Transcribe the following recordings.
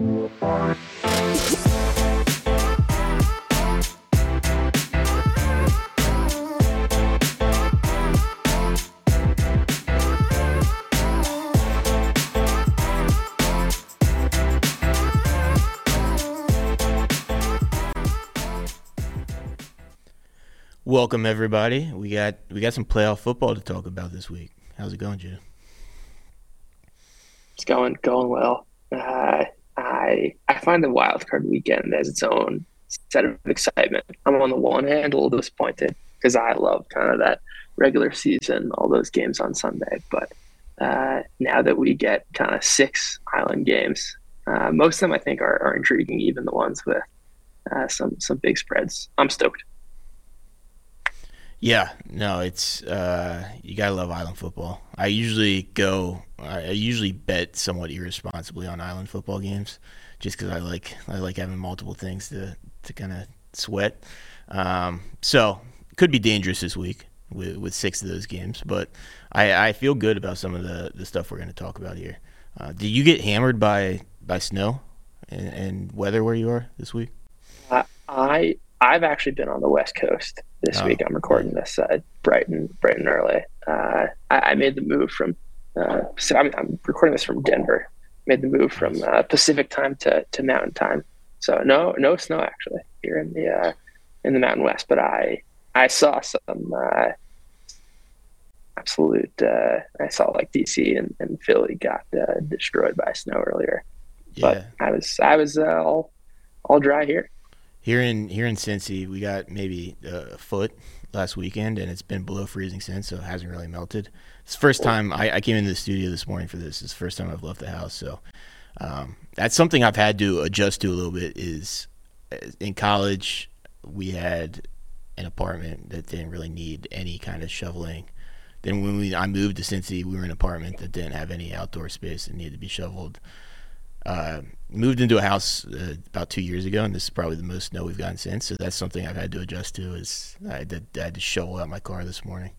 Welcome everybody. We got some playoff football to talk about this week. How's it going, Jim? It's going well. I find the wild card weekend as its own set of excitement. I'm on the one hand a little disappointed because I love kind of that regular season, all those games on Sunday. But now that we get kind of 6 island games, most of them I think are intriguing, even the ones with some big spreads. I'm stoked. Yeah, no, it's you gotta love island football. I usually bet somewhat irresponsibly on island football games, just because I like having multiple things to kind of sweat. So could be dangerous this week with 6 of those games, but I feel good about some of the stuff we're going to talk about here. Did you get hammered by snow and weather where you are this week? I've actually been on the West Coast this week. I'm recording this bright and early. I made the move from I'm recording this from Denver. Made the move from Pacific time to Mountain time. So no snow actually here in the Mountain West. But I saw some absolute. I saw like DC and Philly got destroyed by snow earlier. Yeah. But I was all dry here. Here in Cincy, we got maybe a foot last weekend, and it's been below freezing since, so it hasn't really melted. It's the first time I came into the studio this morning for this. It's the first time I've left the house, so that's something I've had to adjust to a little bit. Is in college we had an apartment that didn't really need any kind of shoveling. Then when I moved to Cincy, we were in an apartment that didn't have any outdoor space and needed to be shoveled. Moved into a house about 2 years ago, and this is probably the most snow we've gotten since. So that's something I've had to adjust to. Is I had to shovel out my car this morning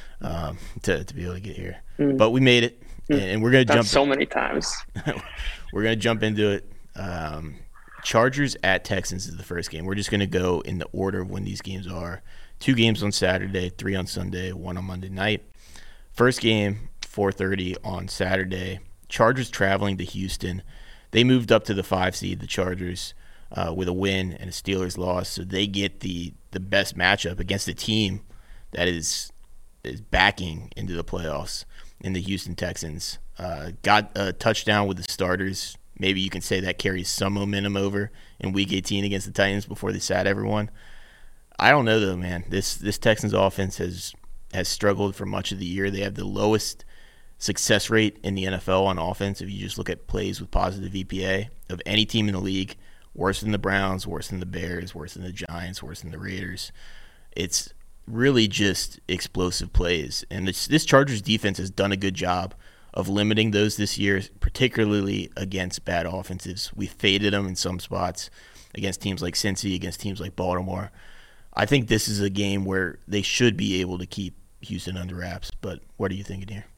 to be able to get here. But we made it, and we're gonna jump so many times. We're gonna jump into it. Chargers at Texans is the first game. We're just gonna go in the order of when these games are. 2 games on Saturday, 3 on Sunday, 1 on Monday night. First game 4:30 on Saturday. Chargers traveling to Houston. They moved up to the 5 seed, the Chargers, with a win and a Steelers loss. So they get the best matchup against a team that is backing into the playoffs in the Houston Texans. Got a touchdown with the starters. Maybe you can say that carries some momentum over in Week 18 against the Titans before they sat everyone. I don't know, though, man. This Texans offense has struggled for much of the year. They have the lowest success rate in the NFL on offense, if you just look at plays with positive EPA, of any team in the league. Worse than the Browns, worse than the Bears, worse than the Giants, worse than the Raiders. It's really just explosive plays. And this Chargers defense has done a good job of limiting those this year, particularly against bad offenses. We faded them in some spots against teams like Cincy, against teams like Baltimore. I think this is a game where they should be able to keep Houston under wraps. But what are you thinking here?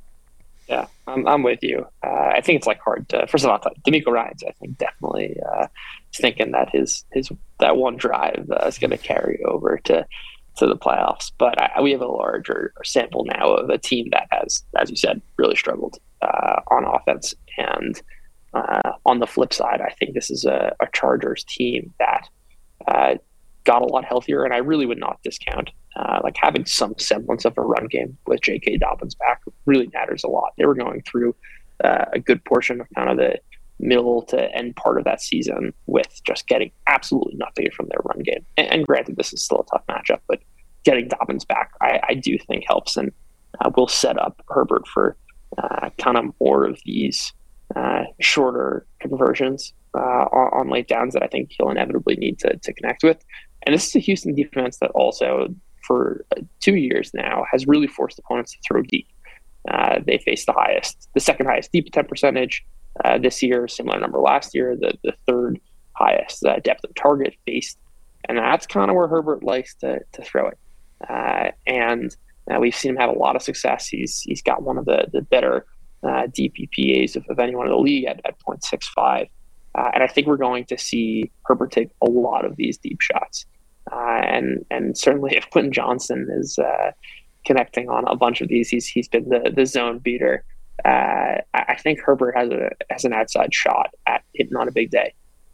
Yeah, I'm with you. I think it's hard to. First of all, D'Amico Ryans, I think definitely is thinking that his that one drive is going to carry over to the playoffs. But we have a larger sample now of a team that has, as you said, really struggled on offense. And on the flip side, I think this is a Chargers team that got a lot healthier, and I really would not discount having some semblance of a run game with J.K. Dobbins back really matters a lot. They were going through a good portion of kind of the middle to end part of that season with just getting absolutely nothing from their run game. And granted, this is still a tough matchup, but getting Dobbins back, I do think helps, and will set up Herbert for kind of more of these shorter conversions on late downs that I think he'll inevitably need to connect with. And this is a Houston defense that also, for 2 years now, has really forced opponents to throw deep. They faced the second highest deep attempt percentage this year, similar number last year, the third highest depth of target faced. And that's kind of where Herbert likes to throw it. And we've seen him have a lot of success. He's got one of the better DPPAs of anyone in the league at 0.65. And I think we're going to see Herbert take a lot of these deep shots. And certainly if Quentin Johnston is connecting on a bunch of these, he's been the zone beater. I think Herbert has an outside shot at hitting on a big day.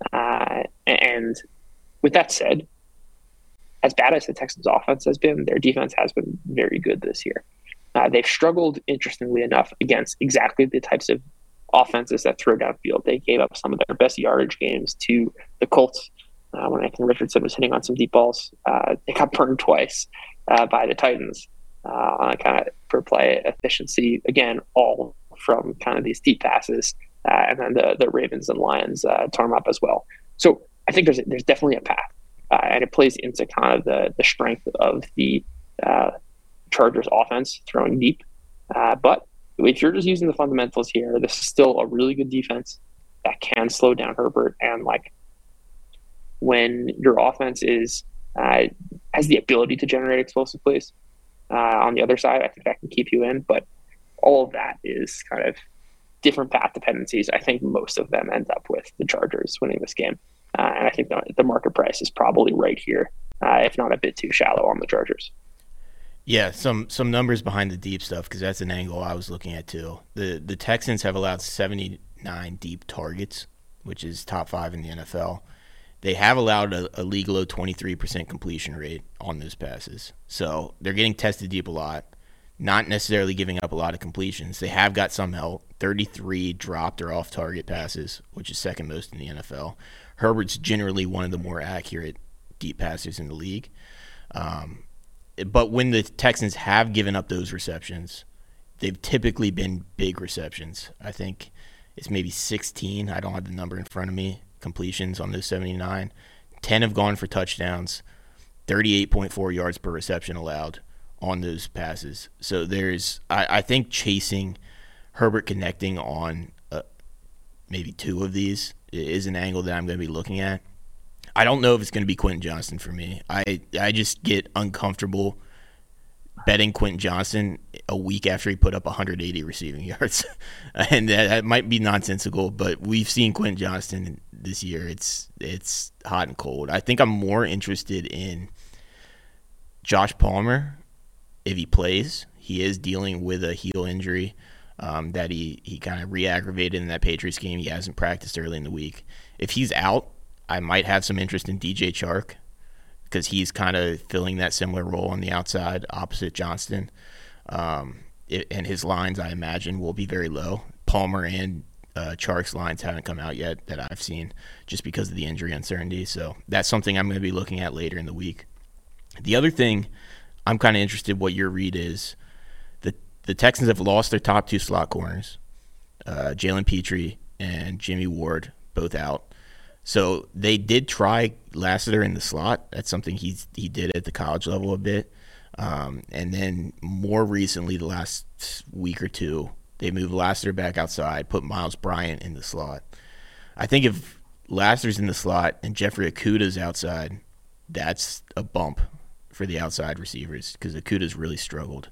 And with that said, as bad as the Texans' offense has been, their defense has been very good this year. They've struggled, interestingly enough, against exactly the types of offenses that throw downfield. They gave up some of their best yardage games to the Colts when Anthony Richardson was hitting on some deep balls. They got burned twice by the Titans on kind of per play efficiency. Again, all from kind of these deep passes. And then the Ravens and Lions tore them up as well. So I think there's definitely a path. And it plays into kind of the strength of the Chargers offense throwing deep. But if you're just using the fundamentals here, this is still a really good defense that can slow down Herbert. And like when your offense has the ability to generate explosive plays on the other side, I think that can keep you in. But all of that is kind of different path dependencies. I think most of them end up with the Chargers winning this game. And I think the market price is probably right here, if not a bit too shallow on the Chargers. Yeah, some numbers behind the deep stuff, because that's an angle I was looking at too. The Texans have allowed 79 deep targets, which is top 5 in the NFL. They have allowed a league low 23% completion rate on those passes. So they're getting tested deep a lot, not necessarily giving up a lot of completions. They have got some help. 33 dropped or off-target passes, which is second most in the NFL. Herbert's generally one of the more accurate deep passers in the league. But when the Texans have given up those receptions, they've typically been big receptions. I think it's maybe 16. I don't have the number in front of me. Completions on those 79. 10 have gone for touchdowns. 38.4 yards per reception allowed on those passes. So I think chasing Herbert connecting on maybe 2 of these is an angle that I'm going to be looking at. I don't know if it's going to be Quentin Johnston for me. I just get uncomfortable betting Quentin Johnston a week after he put up 180 receiving yards. And that might be nonsensical, but we've seen Quentin Johnston this year. It's hot and cold. I think I'm more interested in Josh Palmer if he plays. He is dealing with a heel injury that he kind of re-aggravated in that Patriots game. He hasn't practiced early in the week. If he's out, I might have some interest in DJ Chark because he's kind of filling that similar role on the outside opposite Johnston. And his lines, I imagine, will be very low. Palmer and Chark's lines haven't come out yet that I've seen just because of the injury uncertainty. So that's something I'm going to be looking at later in the week. The other thing I'm kind of interested what your read is. The Texans have lost their top 2 slot corners, Jalen Petrie and Jimmy Ward, both out. So they did try Lassiter in the slot. That's something he did at the college level a bit. And then more recently, the last week or two, they moved Lassiter back outside, put Miles Bryant in the slot. I think if Lassiter's in the slot and Jeffrey Okuda's outside, that's a bump for the outside receivers because Okuda's really struggled.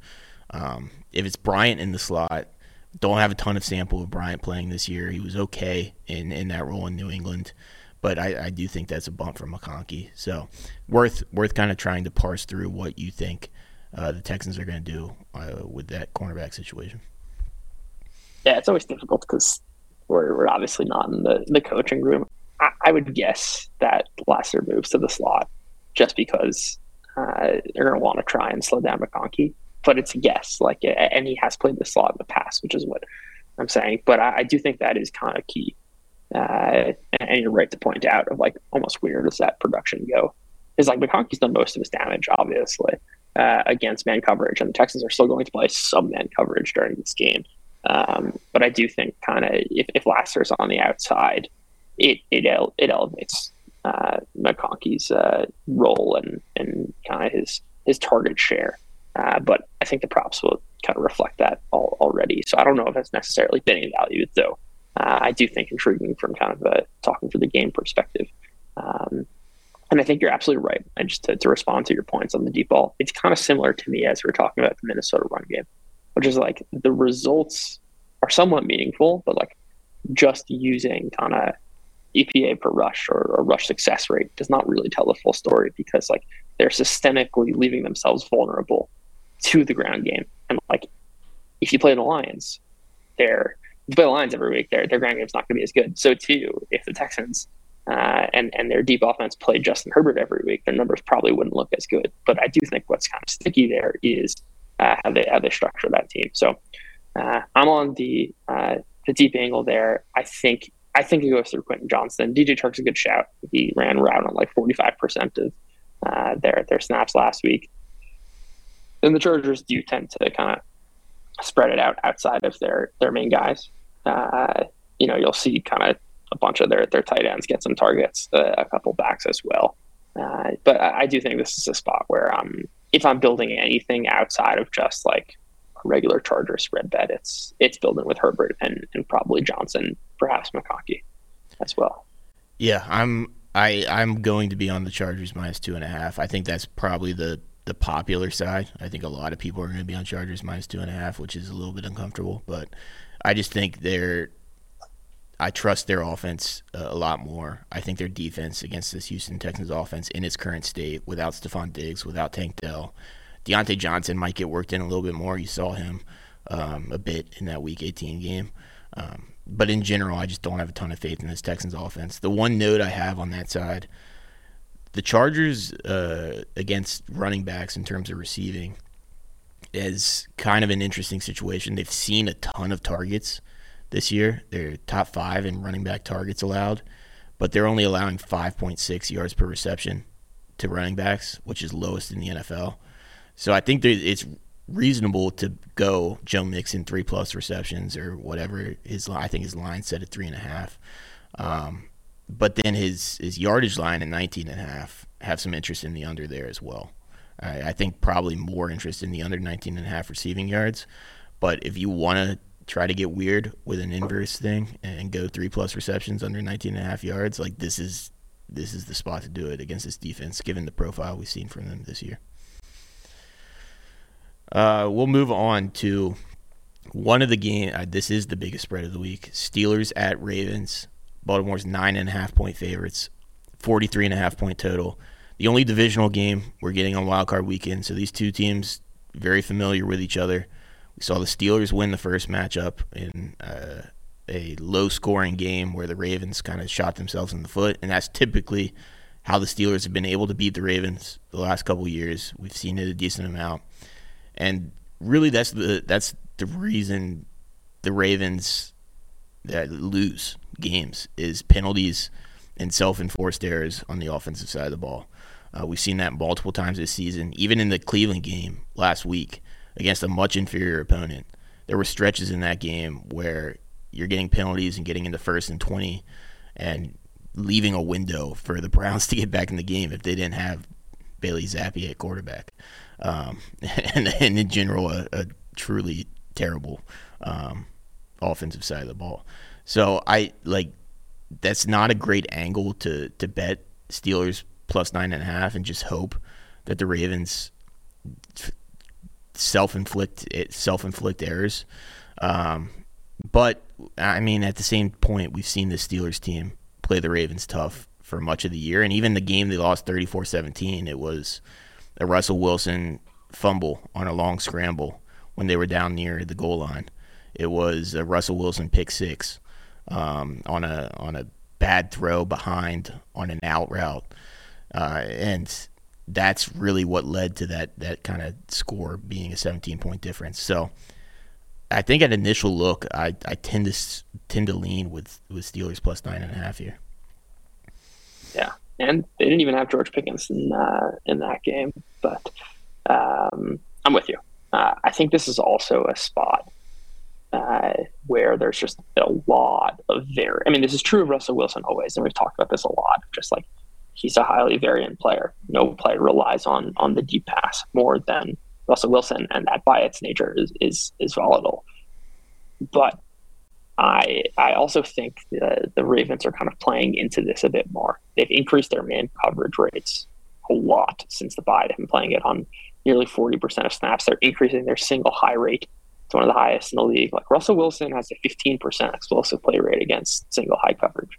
If it's Bryant in the slot, don't have a ton of sample of Bryant playing this year. He was okay in that role in New England, but I do think that's a bump for McConkey. So worth kind of trying to parse through what you think the Texans are going to do with that cornerback situation. Yeah, it's always difficult because we're obviously not in the coaching room. I would guess that Lassiter moves to the slot just because they're going to want to try and slow down McConkey. But it's a guess, and he has played the slot in the past, which is what I'm saying. But I do think that is kind of key. And you're right to point out of almost where does that production go? Is McConkey's done most of his damage, obviously, against man coverage, and the Texans are still going to play some man coverage during this game. But I do think kind of if Lassiter's on the outside, it elevates McConkey's role and kind of his target share. But I think the props will kind of reflect that already. So I don't know if that's necessarily been valued, though. I do think intriguing from kind of a talking for the game perspective. And I think you're absolutely right. And just to respond to your points on the deep ball, it's kind of similar to me as we were talking about the Minnesota run game, which is the results are somewhat meaningful, but just using kind of EPA per rush or rush success rate does not really tell the full story, because like they're systemically leaving themselves vulnerable to the ground game. And like if you play the Lions, you play the Lions every week, their ground game's not going to be as good. So too, if the Texans and their deep offense played Justin Herbert every week, their numbers probably wouldn't look as good. But I do think what's kind of sticky there is how they structure that team. So I'm on the deep angle there. I think it goes through Quentin Johnston. DJ Chark's a good shout. He ran around on like 45% of their snaps last week. And the Chargers do tend to kind of spread it out outside of their main guys. You'll see kind of a bunch of their tight ends get some targets, a couple backs as well. But I do think this is a spot where if I'm building anything outside of just like a regular Charger spread bet, it's building with Herbert and probably Johnson, perhaps McConkey as well. Yeah, I'm going to be on the Chargers -2.5. I think that's probably the popular side. I think a lot of people are going to be on Chargers -2.5, which is a little bit uncomfortable, but I just think I trust their offense a lot more. I think their defense against this Houston Texans offense in its current state, without Stephon Diggs, without Tank Dell, Deontay Johnson might get worked in a little bit more. You saw him a bit in that Week 18 game. But in general, I just don't have a ton of faith in this Texans offense. The one note I have on that side, the Chargers against running backs in terms of receiving is kind of an interesting situation. They've seen a ton of targets this year. They're top 5 in running back targets allowed, but they're only allowing 5.6 yards per reception to running backs, which is lowest in the NFL. So I think it's reasonable to go Joe Mixon 3+ receptions or whatever I think his line set at 3.5. But then his yardage line at 19.5, have some interest in the under there as well. I think probably more interest in the under 19.5 receiving yards. But if you want to try to get weird with an inverse thing and go 3+ receptions under 19.5 yards, like this is the spot to do it against this defense, given the profile we've seen from them this year. We'll move on to one of the games. This is the biggest spread of the week. Steelers at Ravens. Baltimore's 9.5-point favorites, 43.5-point total. The only divisional game we're getting on Wild Card Weekend. So these two teams very familiar with each other. We saw the Steelers win the first matchup in a low-scoring game where the Ravens kind of shot themselves in the foot, and that's typically how the Steelers have been able to beat the Ravens the last couple of years. We've seen it a decent amount. And really, that's the reason the Ravens lose games is penalties and self-enforced errors on the offensive side of the ball. We've seen that multiple times this season. Even in the Cleveland game last week against a much inferior opponent, there were stretches in that game where you're getting penalties and getting into 1st and 20 and leaving a window for the Browns to get back in the game if they didn't have Bailey Zappi at quarterback. And in general, a truly terrible offensive side of the ball. So that's not a great angle to bet Steelers plus 9.5 and just hope that the Ravens self-inflict errors. But I mean, at the same point, we've seen the Steelers team play the Ravens tough for much of the year, and even the game they lost 34-17, it was a Russell Wilson fumble on a long scramble when they were down near the goal line. It was a Russell Wilson pick 6 on a bad throw behind on an out route, and that's really what led to that kind of score being a 17-point difference. So I think at initial look, I tend to lean with Steelers plus 9.5 here. Yeah, and they didn't even have George Pickens in that game, but I'm with you. I think this is also a spot where there's just a lot of this is true of Russell Wilson always, and we've talked about this a lot. Just like he's a highly variant player. No player relies on the deep pass more than Russell Wilson, and that by its nature is volatile. But I also think the Ravens are kind of playing into this a bit more. They've increased their man coverage rates a lot since the bye. They've been playing it on nearly 40% of snaps. They're increasing their single high rate to one of the highest in the league. Like Russell Wilson has a 15% explosive play rate against single high coverage.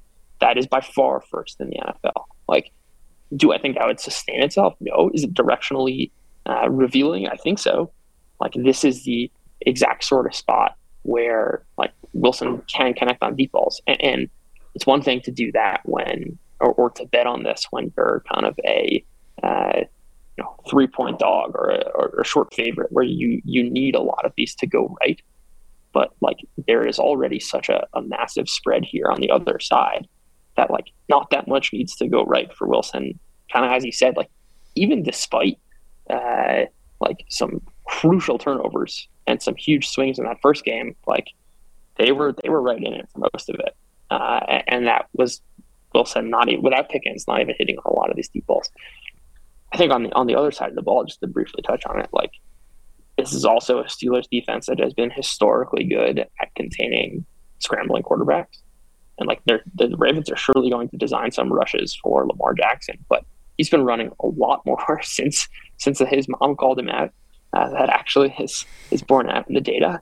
that is by far first in the NFL. Like, do I think that would sustain itself? No. Is it directionally revealing? I think so. Like, this is the exact sort of spot where like Wilson can connect on deep balls, and it's one thing to do that when, or to bet on this when you're kind of a 3-point dog or a short favorite where you need a lot of these to go right. But like, there is already such a massive spread here on the other side that like not that much needs to go right for Wilson. Kind of as you said, like even despite like some crucial turnovers and some huge swings in that first game, like they were right in it for most of it, and that was Wilson not even without Pickens not even hitting on a lot of these deep balls. I think on the other side of the ball, just to briefly touch on it, like this is also a Steelers defense that has been historically good at containing scrambling quarterbacks. And like the Ravens are surely going to design some rushes for Lamar Jackson, but he's been running a lot more since his mom called him out. That actually is borne out in the data.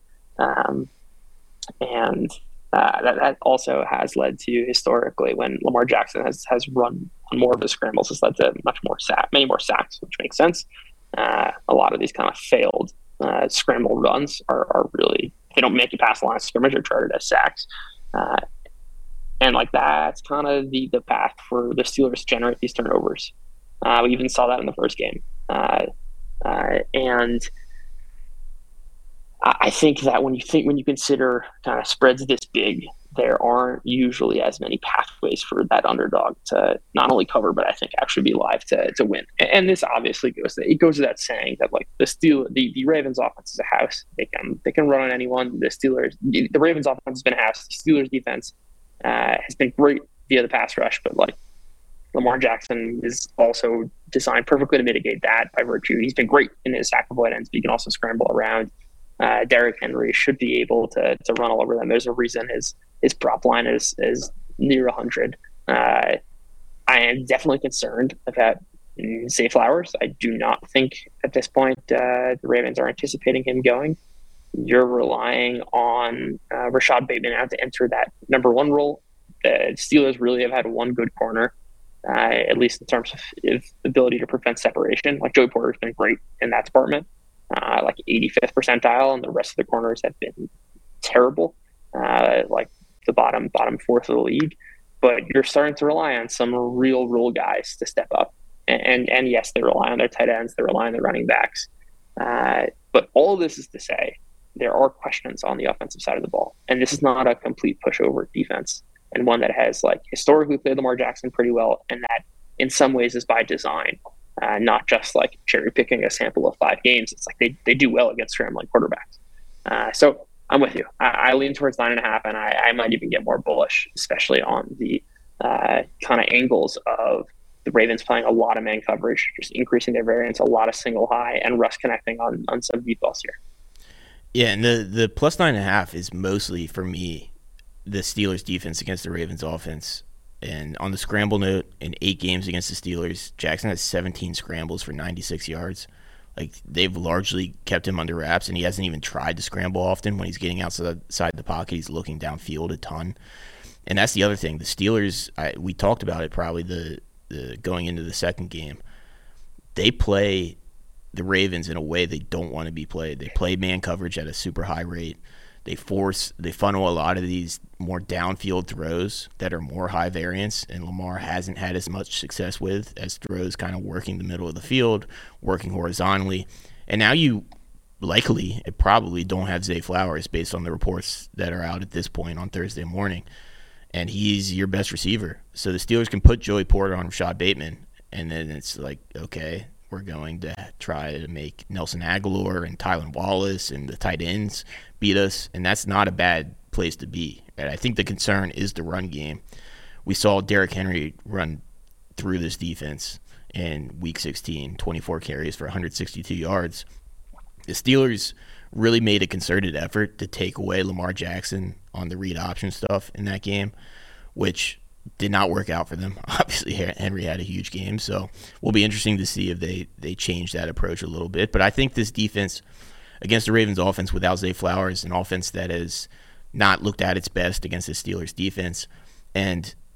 And that also has led to historically when Lamar Jackson has run on more of his scrambles, has led to many more sacks, which makes sense. A lot of these kind of failed scramble runs are really, they don't make it past the line of scrimmage or charted as sacks. And like that's kind of the path for the Steelers to generate these turnovers. We even saw that in the first game. And I think that when you consider kind of spreads this big, there aren't usually as many pathways for that underdog to not only cover, but I think actually be live to win. And this obviously goes to that saying that like the Ravens offense is a house. They can run on anyone. The Ravens offense has been a house. The Steelers defense has been great via the pass rush, but like Lamar Jackson is also designed perfectly to mitigate that by virtue. He's been great in his sack avoid ends, but he can also scramble around. Derrick Henry should be able to run all over them. There's a reason his prop line is near 100. I am definitely concerned about Zay Flowers. I do not think at this point the Ravens are anticipating him going. You're relying on Rashad Bateman now to enter that number one role. The Steelers really have had one good corner, at least in terms of ability to prevent separation. Like Joey Porter's been great in that department. Like 85th percentile, and the rest of the corners have been terrible, like the bottom fourth of the league. But you're starting to rely on some real role guys to step up, and yes, they rely on their tight ends, they rely on their running backs. But all of this is to say there are questions on the offensive side of the ball, and this is not a complete pushover defense, and one that has like historically played Lamar Jackson pretty well, and that in some ways is by design. Not just like cherry picking a sample of 5 games. It's like they do well against scrambling quarterbacks. So I'm with you. I lean towards 9.5, and I might even get more bullish, especially on the kind of angles of the Ravens playing a lot of man coverage, just increasing their variance, a lot of single high, and Russ connecting on some deep balls here. Yeah, and the plus 9.5 is mostly for me the Steelers defense against the Ravens offense. And on the scramble note, in 8 games against the Steelers, Jackson has 17 scrambles for 96 yards. Like, they've largely kept him under wraps, and he hasn't even tried to scramble often. When he's getting outside the pocket, he's looking downfield a ton. And that's the other thing. The Steelers, we talked about it probably the going into the second game. They play the Ravens in a way they don't want to be played. They play man coverage at a super high rate. They funnel a lot of these more downfield throws that are more high variance, and Lamar hasn't had as much success with as throws kind of working the middle of the field, working horizontally. And now you probably don't have Zay Flowers based on the reports that are out at this point on Thursday morning, and he's your best receiver. So the Steelers can put Joey Porter on Rashad Bateman, and then it's like, okay, we're going to try to make Nelson Agholor and Tylan Wallace and the tight ends beat us, and that's not a bad place to be. And I think the concern is the run game. We saw Derrick Henry run through this defense in Week 16, 24 carries for 162 yards. The Steelers really made a concerted effort to take away Lamar Jackson on the read option stuff in that game, which did not work out for them. Obviously, Henry had a huge game, so will be interesting to see if they change that approach a little bit. But I think this defense against the Ravens offense without Zay Flowers, an offense that has not looked at its best against the Steelers defense, and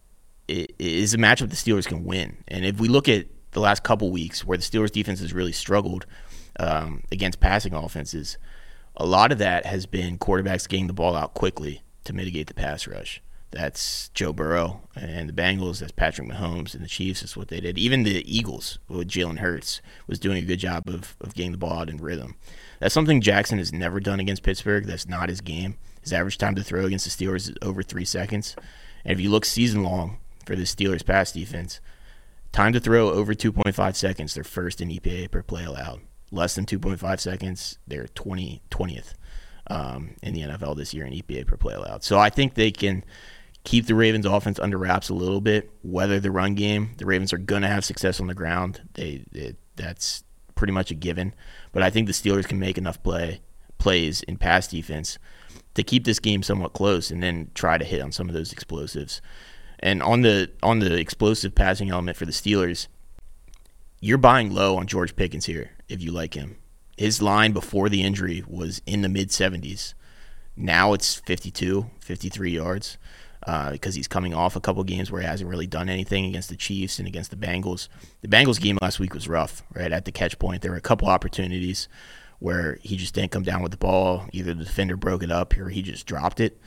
it is a matchup the Steelers can win. And if we look at the last couple weeks where the Steelers defense has really struggled against passing offenses, a lot of that has been quarterbacks getting the ball out quickly to mitigate the pass rush. That's Joe Burrow and the Bengals. That's Patrick Mahomes and the Chiefs. That's what they did. Even the Eagles with Jalen Hurts was doing a good job of getting the ball out in rhythm. That's something Jackson has never done against Pittsburgh. That's not his game. His average time to throw against the Steelers is over 3 seconds. And if you look season long for the Steelers pass defense, time to throw over 2.5 seconds, they're first in EPA per play allowed. Less than 2.5 seconds, they're 20th in the NFL this year in EPA per play allowed. So I think they can keep the Ravens offense under wraps a little bit, weather the run game. The Ravens are going to have success on the ground. That's pretty much a given. But I think the Steelers can make enough plays in pass defense to keep this game somewhat close and then try to hit on some of those explosives. And on the explosive passing element for the Steelers, you're buying low on George Pickens here if you like him. His line before the injury was in the mid-70s. Now it's 52, 53 yards because he's coming off a couple games where he hasn't really done anything against the Chiefs and against the Bengals. The Bengals game last week was rough, right? At the catch point, there were a couple opportunities where he just didn't come down with the ball. Either the defender broke it up or he just dropped it.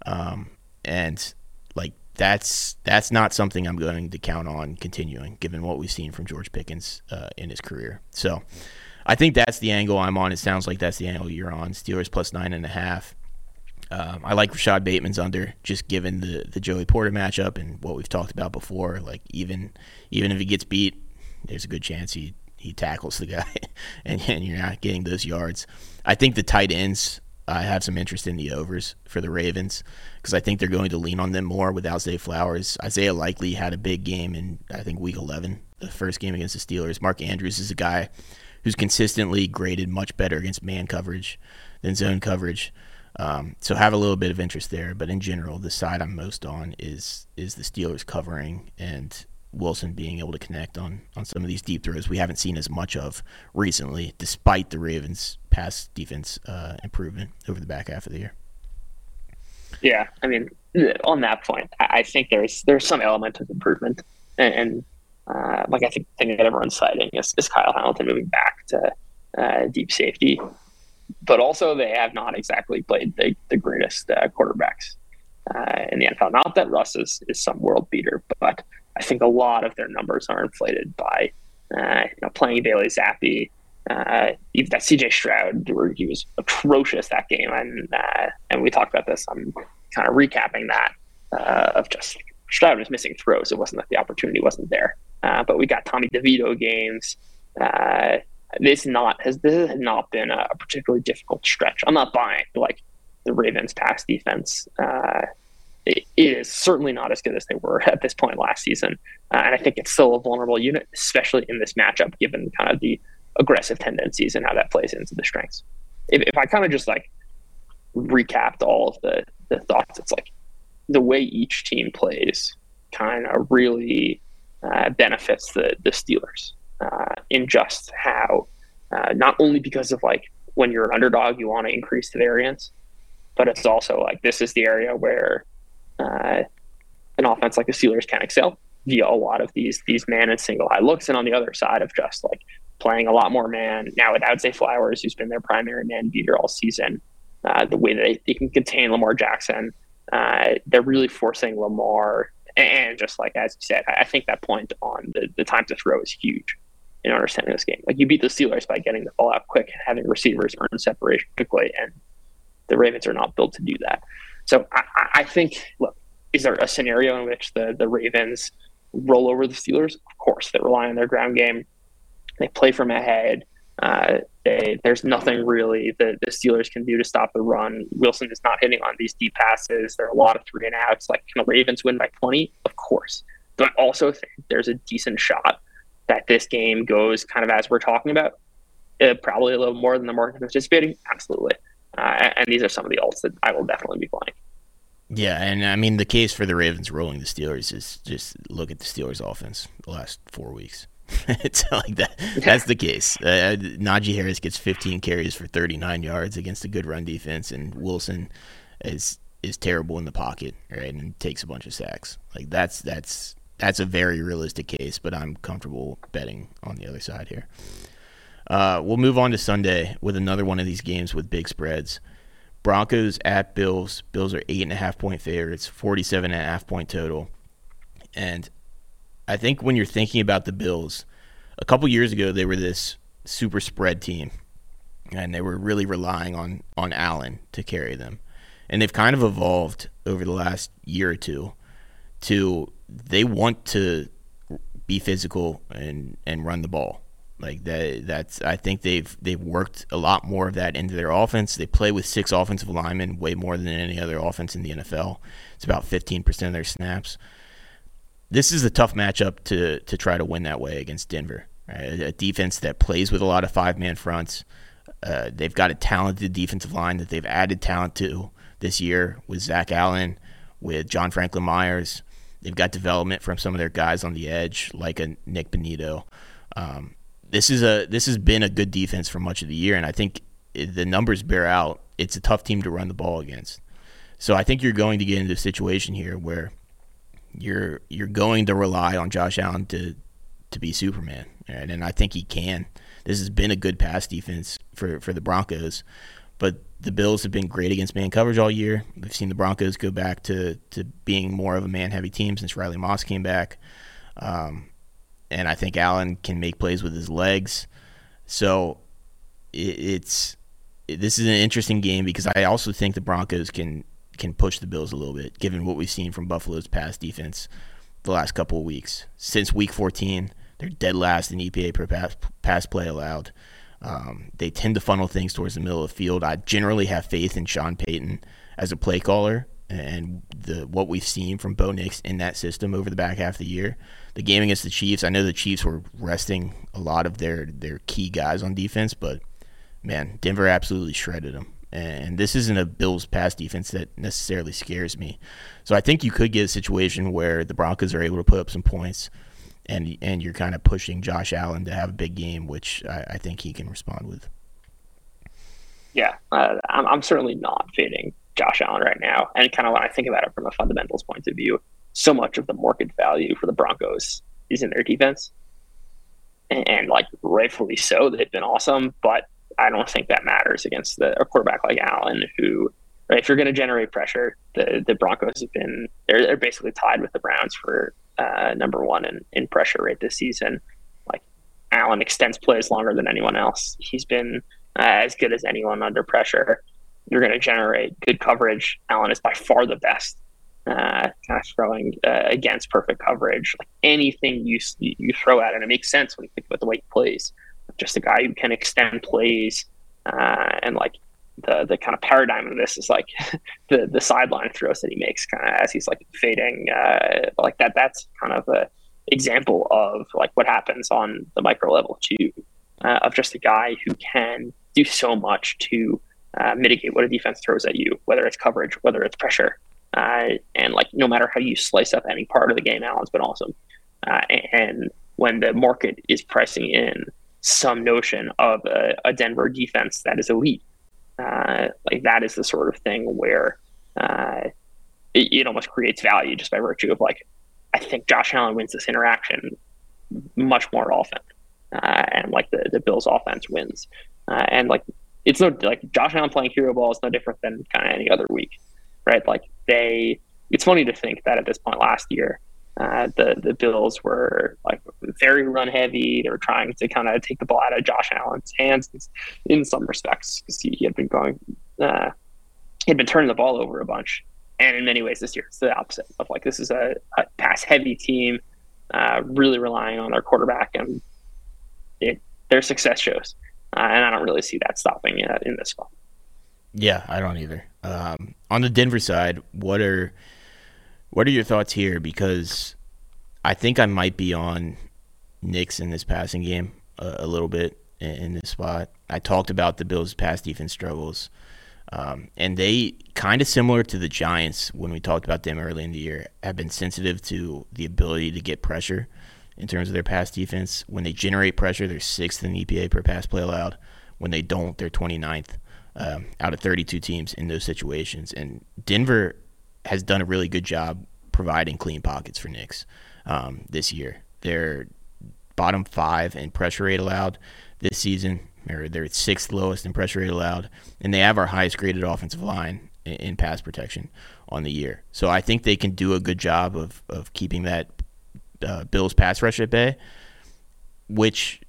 And like that's not something I'm going to count on continuing, given what we've seen from George Pickens in his career. So I think that's the angle I'm on. It sounds like that's the angle you're on. Steelers plus 9.5. I like Rashad Bateman's under, just given the Joey Porter matchup and what we've talked about before. Like even if he gets beat, there's a good chance he tackles the guy, and you're not getting those yards. I think the tight ends, I have some interest in the overs for the Ravens because I think they're going to lean on them more without Zay Flowers. Isaiah Likely had a big game in, I think, Week 11, the first game against the Steelers. Mark Andrews is a guy who's consistently graded much better against man coverage than zone coverage. So have a little bit of interest there. But in general, the side I'm most on is the Steelers covering and Wilson being able to connect on some of these deep throws we haven't seen as much of recently, despite the Ravens' pass defense improvement over the back half of the year. Yeah, I mean, on that point, I think there's some element of improvement, and like I think the thing that everyone's citing is Kyle Hamilton moving back to deep safety, but also they have not exactly played the greatest quarterbacks in the NFL. Not that Russ is some world beater, but I think a lot of their numbers are inflated by playing Bailey Zappi, even that CJ Stroud, where he was atrocious that game, and we talked about this. I'm kind of recapping that of just Stroud was missing throws. It wasn't that the opportunity wasn't there, but we got Tommy DeVito games. This has not been a particularly difficult stretch. I'm not buying like the Ravens pass defense. It is certainly not as good as they were at this point last season. And I think it's still a vulnerable unit, especially in this matchup, given kind of the aggressive tendencies and how that plays into the strengths. If I kind of just like recapped all of the thoughts, it's like the way each team plays kind of really benefits the Steelers in just how, not only because of like when you're an underdog, you want to increase the variance, but it's also like this is the area where an offense like the Steelers can excel via a lot of these man and single high looks, and on the other side of just like playing a lot more man now without Zay Flowers, who's been their primary man beater all season. The way that they can contain Lamar Jackson, they're really forcing Lamar, and just like as you said, I think that point on the time to throw is huge in understanding this game. Like you beat the Steelers by getting the ball out quick and having receivers earn separation quickly, and the Ravens are not built to do that. So I think, look, is there a scenario in which the Ravens roll over the Steelers? Of course, they rely on their ground game. They play from ahead. There's nothing really that the Steelers can do to stop the run. Wilson is not hitting on these deep passes. There are a lot of 3-and-outs. Like, can the Ravens win by 20? Of course. But I also think there's a decent shot that this game goes kind of as we're talking about, probably a little more than the market is anticipating. Absolutely. And these are some of the alts that I will definitely be playing. Yeah, and I mean, the case for the Ravens rolling the Steelers is just look at the Steelers' offense the last 4 weeks. It's like that. That's the case. Najee Harris gets 15 carries for 39 yards against a good run defense, and Wilson is is terrible in the pocket, right, and takes a bunch of sacks. Like that's a very realistic case, but I'm comfortable betting on the other side here. We'll move on to Sunday with another one of these games with big spreads. Broncos at Bills. Bills are 8.5-point favorites, 47.5-point total. And I think when you're thinking about the Bills, a couple years ago they were this super spread team, and they were really relying on Allen to carry them. And they've kind of evolved over the last year or two to they want to be physical and run the ball. Like that's I think they've worked a lot more of that into their offense. They play with 6 offensive linemen, way more than any other offense in the NFL. It's about 15% of their snaps. This is a tough matchup to try to win that way against Denver, right? A defense that plays with a lot of 5-man fronts. They've got a talented defensive line that they've added talent to this year with Zach Allen, with John Franklin Myers. They've got development from some of their guys on the edge, like a Nick Benito. This has been a good defense for much of the year, and I think the numbers bear out. It's a tough team to run the ball against. So I think you're going to get into a situation here where you're going to rely on Josh Allen to be Superman, right? And I think he can. This has been a good pass defense for the Broncos, but the Bills have been great against man coverage all year. We've seen the Broncos go back to being more of a man-heavy team since Riley Moss came back. And I think Allen can make plays with his legs. So this is an interesting game because I also think the Broncos can push the Bills a little bit, given what we've seen from Buffalo's pass defense the last couple of weeks. Since Week 14, they're dead last in EPA per pass play allowed. They tend to funnel things towards the middle of the field. I generally have faith in Sean Payton as a play caller and what we've seen from Bo Nix in that system over the back half of the year. The game against the Chiefs, I know the Chiefs were resting a lot of their key guys on defense, but, man, Denver absolutely shredded them. And this isn't a Bills pass defense that necessarily scares me. So I think you could get a situation where the Broncos are able to put up some points, and you're kind of pushing Josh Allen to have a big game, which I think he can respond with. Yeah, I'm certainly not fading Josh Allen right now. And kind of when I think about it from a fundamentals point of view, so much of the market value for the Broncos is in their defense. And like rightfully so, they've been awesome, but I don't think that matters against a quarterback like Allen, who, right, if you're going to generate pressure, the Broncos have been, they're basically tied with the Browns for number one in pressure rate this season. Like Allen extends plays longer than anyone else. He's been as good as anyone under pressure. You're going to generate good coverage. Allen is by far the best kind of throwing against perfect coverage. Like anything you throw at it, and it makes sense when you think about the way he plays. Just a guy who can extend plays, and like the kind of paradigm of this is like the sideline throws that he makes kind of as he's like fading, like that. That's kind of a example of like what happens on the micro level too, of just a guy who can do so much to mitigate what a defense throws at you, whether it's coverage, whether it's pressure, and like no matter how you slice up any part of the game, Allen's been awesome. And when the market is pricing in some notion of a Denver defense that is elite, like that is the sort of thing where it almost creates value just by virtue of like, I think Josh Allen wins this interaction much more often, and like the Bills offense wins, and like it's no like Josh Allen playing hero ball is no different than kind of any other week, right? Like it's funny to think that at this point last year, the Bills were like very run heavy. They were trying to kind of take the ball out of Josh Allen's hands in some respects because he had been turning the ball over a bunch. And in many ways this year it's the opposite of like, this is a pass heavy team, really relying on their quarterback, and their success shows. And I don't really see that stopping in this spot. Yeah, I don't either. On the Denver side, what are your thoughts here? Because I think I might be on Nix in this passing game a little bit in this spot. I talked about the Bills' pass defense struggles, and they, kind of similar to the Giants when we talked about them early in the year, have been sensitive to the ability to get pressure in terms of their pass defense. When they generate pressure, they're 6th in EPA per pass play allowed. When they don't, they're 29th. out of 32 teams in those situations. And Denver has done a really good job providing clean pockets for Knicks this year. They're bottom 5 in pressure rate allowed this season. They're 6th lowest in pressure rate allowed, and they have our highest graded offensive line in pass protection on the year. So I think they can do a good job of keeping that Bills pass rush at bay, which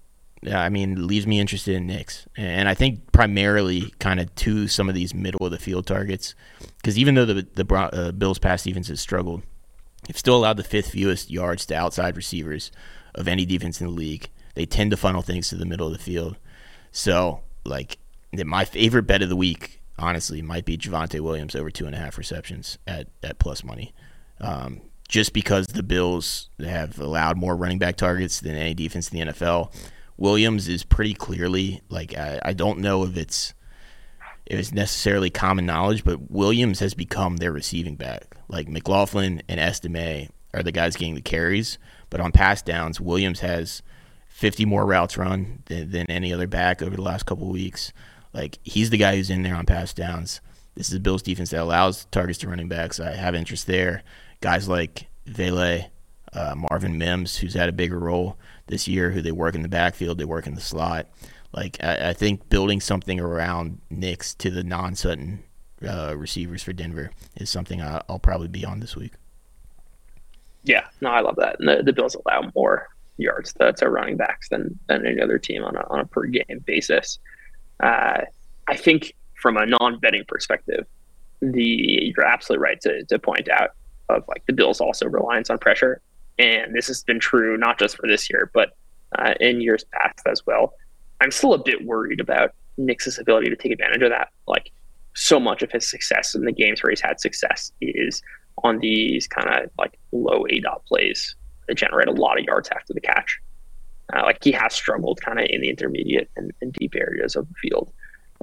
leaves me interested in Knicks. And I think primarily kind of to some of these middle of the field targets, because even though the Bills pass defense has struggled, they've still allowed the 5th fewest yards to outside receivers of any defense in the league. They tend to funnel things to the middle of the field. So, my favorite bet of the week, honestly, might be Javonte Williams over 2.5 receptions at plus money. Just because the Bills have allowed more running back targets than any defense in the NFL. Williams is pretty clearly, I don't know if it's necessarily common knowledge, but Williams has become their receiving back. McLaughlin and Estime are the guys getting the carries, but on pass downs, Williams has 50 more routes run than any other back over the last couple of weeks. He's the guy who's in there on pass downs. This is the Bills defense that allows targets to running backs. I have interest there. Guys like Vele, Marvin Mims, who's had a bigger role this year, who they work in the backfield, they work in the slot. I think building something around Knicks to the non-Sutton receivers for Denver is something I'll probably be on this week. Yeah, no, I love that. And the Bills allow more yards to running backs than any other team on a per game basis. I think from a non-betting perspective, you're absolutely right to point out of the Bills also reliance on pressure. And this has been true not just for this year, but in years past as well. I'm still a bit worried about Knicks' ability to take advantage of that. So much of his success in the games where he's had success is on these kind of low ADOT plays that generate a lot of yards after the catch. He has struggled kind of in the intermediate and deep areas of the field.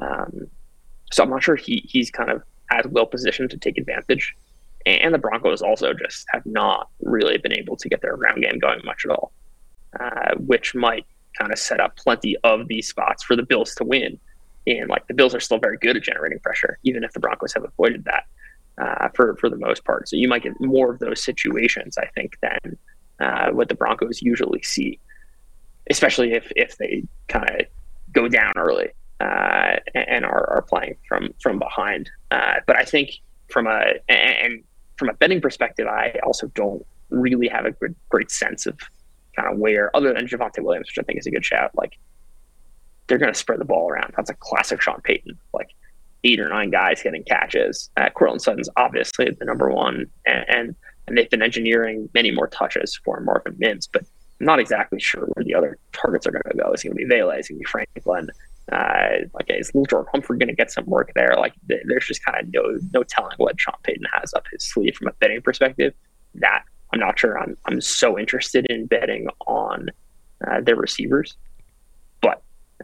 So I'm not sure he's kind of as well positioned to take advantage. And the Broncos also just have not really been able to get their ground game going much at all, which might kind of set up plenty of these spots for the Bills to win. And the Bills are still very good at generating pressure, even if the Broncos have avoided that for the most part. So you might get more of those situations, I think, than what the Broncos usually see, especially if they kind of go down early and are playing from behind. But I think from a betting perspective, I also don't really have a great sense of kind of where, other than Javonte Williams, which I think is a good shout. They're going to spread the ball around. That's a classic Sean Payton. 8 or 9 guys getting catches. Courtland Sutton's obviously the number one, and they've been engineering many more touches for Marvin Mims, but I'm not exactly sure where the other targets are going to go. Is it going to be Vele? Is it going to be Franklin? Is Lil Jordan Humphrey going to get some work there? There's just kind of no telling what Sean Payton has up his sleeve from a betting perspective. That I'm not sure I'm so interested in betting on their receivers, but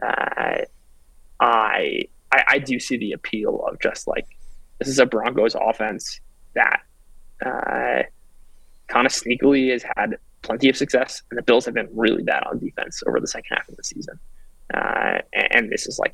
I do see the appeal of just this is a Broncos offense that kind of sneakily has had plenty of success, and the Bills have been really bad on defense over the second half of the season. And this is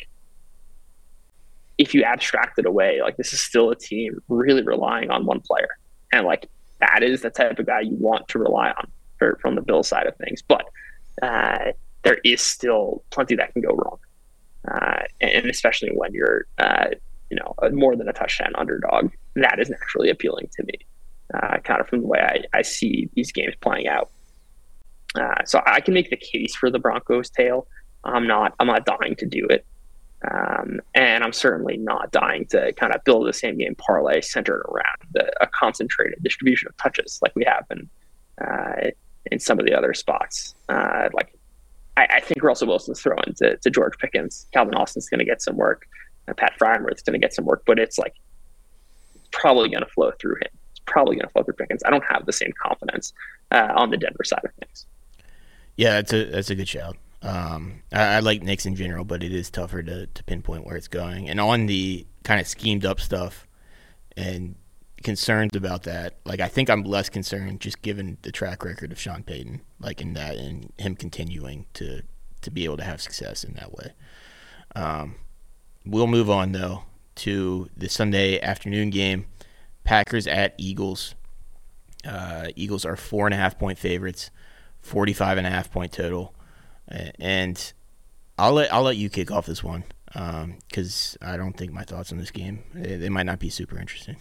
if you abstract it away, this is still a team really relying on one player, and that is the type of guy you want to rely on from the Bills side of things. But there is still plenty that can go wrong, and especially when you're more than a touchdown underdog, that is naturally appealing to me, kind of from the way I see these games playing out. So I can make the case for the Broncos tail. I'm not dying to do it. And I'm certainly not dying to kind of build the same game parlay centered around a concentrated distribution of touches like we have in some of the other spots. I think Russell Wilson's throwing to George Pickens. Calvin Austin's going to get some work. Pat Fryermuth's going to get some work, but it's probably going to flow through him. It's probably going to flow through Pickens. I don't have the same confidence on the Denver side of things. Yeah, that's a good shout. I like Knicks in general, but it is tougher to pinpoint where it's going. And on the kind of schemed up stuff and concerns about that, I think I'm less concerned just given the track record of Sean Payton, in that and him continuing to be able to have success in that way. We'll move on, though, to the Sunday afternoon game. Packers at Eagles. Eagles are 4.5-point favorites, 45.5-point total. And I'll let you kick off this one because I don't think my thoughts on this game, they might not be super interesting.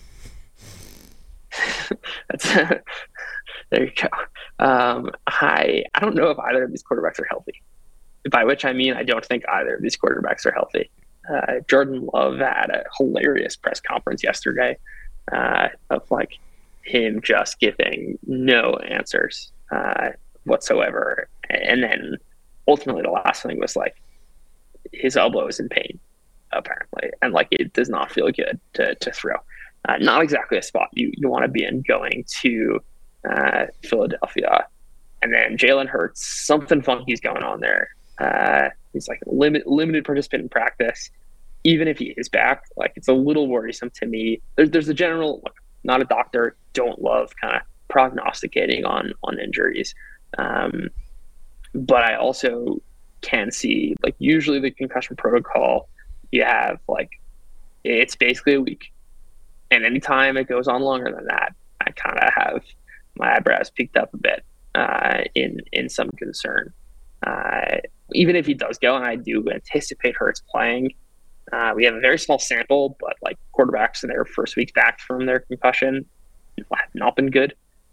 There you go. I don't know if either of these quarterbacks are healthy, by which I mean I don't think either of these quarterbacks are healthy. Jordan Love had a hilarious press conference yesterday of like him just giving no answers whatsoever. And then ultimately the last thing was like his elbow is in pain, apparently. And like it does not feel good to throw. Not exactly a spot you want to be in going to Philadelphia. And then Jalen Hurts, something funky's going on there. He's like limited participant in practice. Even if he is back, like it's a little worrisome to me. There's a general, look, not a doctor, don't love kind of prognosticating on injuries. But I also can see like usually the concussion protocol, you have like, it's basically a week. And anytime it goes on longer than that, I kind of have my eyebrows peaked up a bit in some concern. Even if he does go, and I do anticipate Hurts playing, we have a very small sample, but like quarterbacks in their first week back from their concussion have not been good.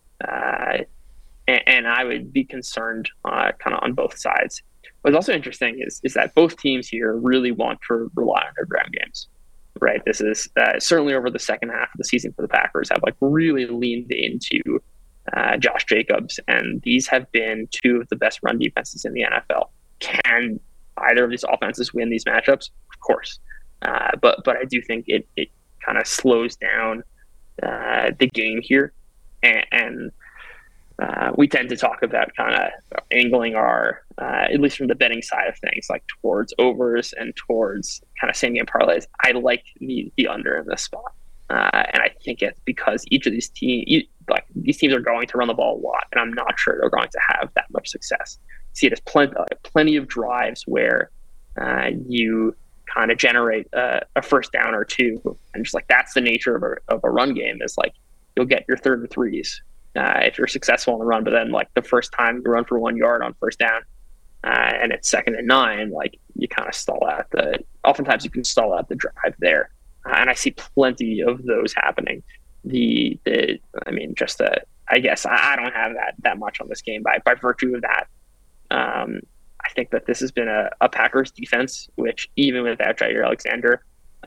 And I would be concerned kind of on both sides. What's also interesting is that both teams here really want to rely on their ground games. Right. This is certainly over the second half of the season for the Packers have like really leaned into Josh Jacobs, and these have been two of the best run defenses in the NFL. Can either of these offenses win these matchups? Of course. But I do think it kind of slows down the game here. And we tend to talk about kind of angling our, at least from the betting side of things, like towards overs and towards kind of same game parlays. I like the under in this spot. And I think it's because each of these teams are going to run the ball a lot, and I'm not sure they're going to have that much success. See, there's plenty of drives where you kind of generate a first down or two, and just like that's the nature of a run game is like you'll get your third and threes if you're successful on the run, but then like the first time you run for 1 yard on first down and it's 2nd and 9, like you kind of oftentimes you can stall out the drive there. And I see plenty of those happening. I guess I don't have that much on this game by virtue of that. I think that this has been a Packers defense, which even without Jair Alexander,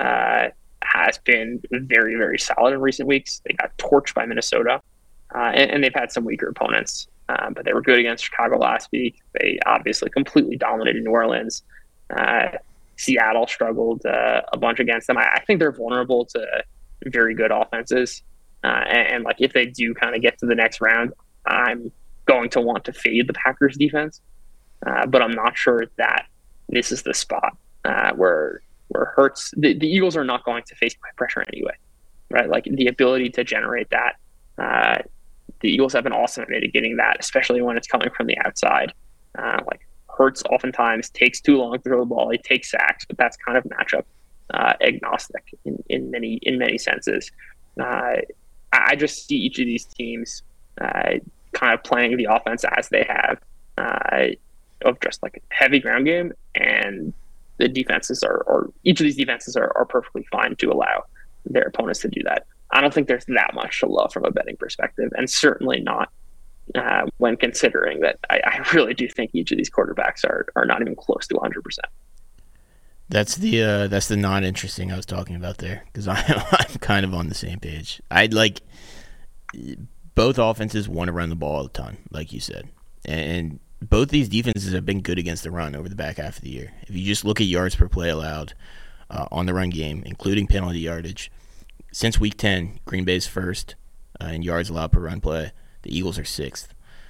has been very, very solid in recent weeks. They got torched by Minnesota, and they've had some weaker opponents, but they were good against Chicago last week. They obviously completely dominated New Orleans. Seattle struggled a bunch against them. I think they're vulnerable to very good offenses. And like if they do kind of get to the next round, I'm going to want to fade the Packers defense. But I'm not sure that this is the spot where Hurts. The Eagles are not going to face pressure anyway, right? Like the ability to generate that. The Eagles have been awesome at mitigating that, especially when it's coming from the outside. Like Hurts oftentimes takes too long to throw the ball. He takes sacks, but that's kind of matchup agnostic in many senses. I just see each of these teams kind of playing the offense as they have of just like heavy ground game, and the defenses are each of these defenses are perfectly fine to allow their opponents to do that. I don't think there's that much to love from a betting perspective, and certainly not when considering that I really do think each of these quarterbacks are not even close to 100%. That's the non-interesting I was talking about there, because I'm kind of on the same page. I'd like both offenses want to run the ball a ton, like you said, and both these defenses have been good against the run over the back half of the year. If you just look at yards per play allowed on the run game, including penalty yardage, since Week 10, Green Bay's first in yards allowed per run play. The Eagles are 6th.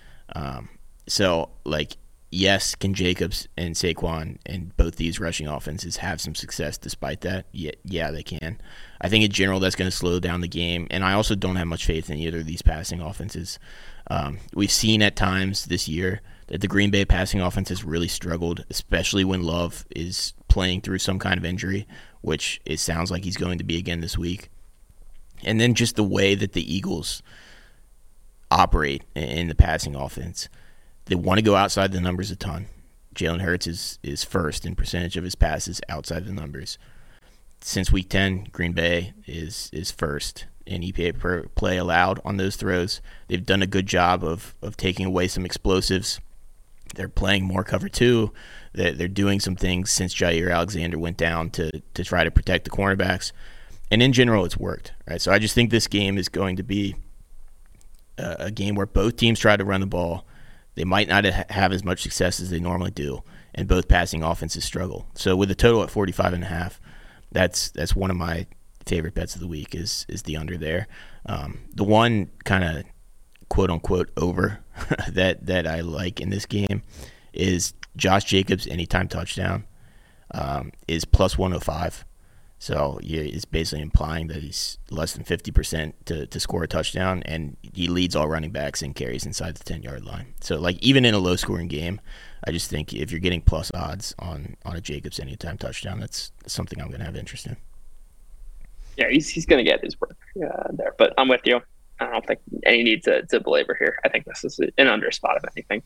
So, like, yes, can Jacobs and Saquon and both these rushing offenses have some success despite that? Yeah, they can. I think in general that's going to slow down the game, and I also don't have much faith in either of these passing offenses. We've seen at times this year that the Green Bay passing offense has really struggled, especially when Love is playing through some kind of injury which it sounds like he's going to be again this week. And then just the way that the Eagles operate in the passing offense. They want to go outside the numbers a ton. Jalen Hurts is first in percentage of his passes outside the numbers. Since week 10, Green Bay is first in EPA per play allowed on those throws. They've done a good job of taking away some explosives. They're playing more cover 2. They're doing some things since Jair Alexander went down to try to protect the cornerbacks. And in general, it's worked. Right? So I just think this game is going to be a game where both teams try to run the ball. They might not have as much success as they normally do, and both passing offenses struggle. So with a total at 45.5, that's one of my favorite bets of the week is the under there. The one kind of quote unquote over that I like in this game is Josh Jacobs anytime touchdown is plus 105. So it's basically implying that he's less than 50% to score a touchdown, and he leads all running backs in carries inside the 10-yard line. So, like, even in a low-scoring game, I just think if you're getting plus odds on a Jacobs anytime touchdown, that's something I'm going to have interest in. Yeah, he's going to get his work there. But I'm with you. I don't think any need to belabor here. I think this is an under spot of anything.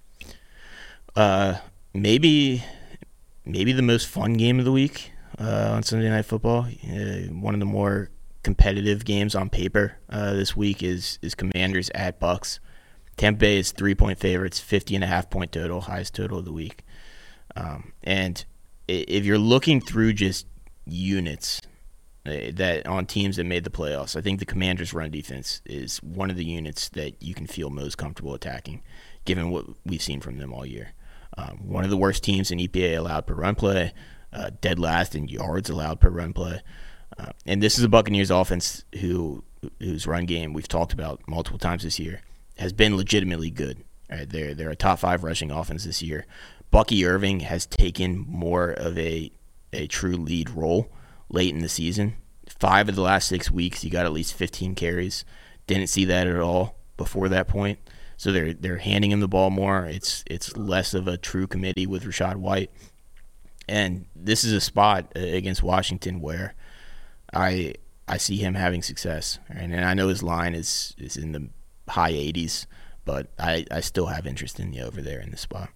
Maybe the most fun game of the week. On Sunday Night Football, one of the more competitive games on paper this week is Commanders at Bucks. Tampa Bay is 3-point favorites, 50.5 point total, highest total of the week. And if you're looking through just units that on teams that made the playoffs, I think the Commanders' run defense is one of the units that you can feel most comfortable attacking, given what we've seen from them all year. One of the worst teams in EPA allowed per run play. Dead last in yards allowed per run play. And this is a Buccaneers offense whose run game we've talked about multiple times this year has been legitimately good. Right? They're a top 5 rushing offense this year. Bucky Irving has taken more of a true lead role late in the season. 5 of the last 6 weeks, he got at least 15 carries. Didn't see that at all before that point. So they're handing him the ball more. It's less of a true committee with Rachaad White. And this is a spot against Washington where I see him having success. Right? And I know his line is in the high 80s, but I still have interest in the over there in this spot.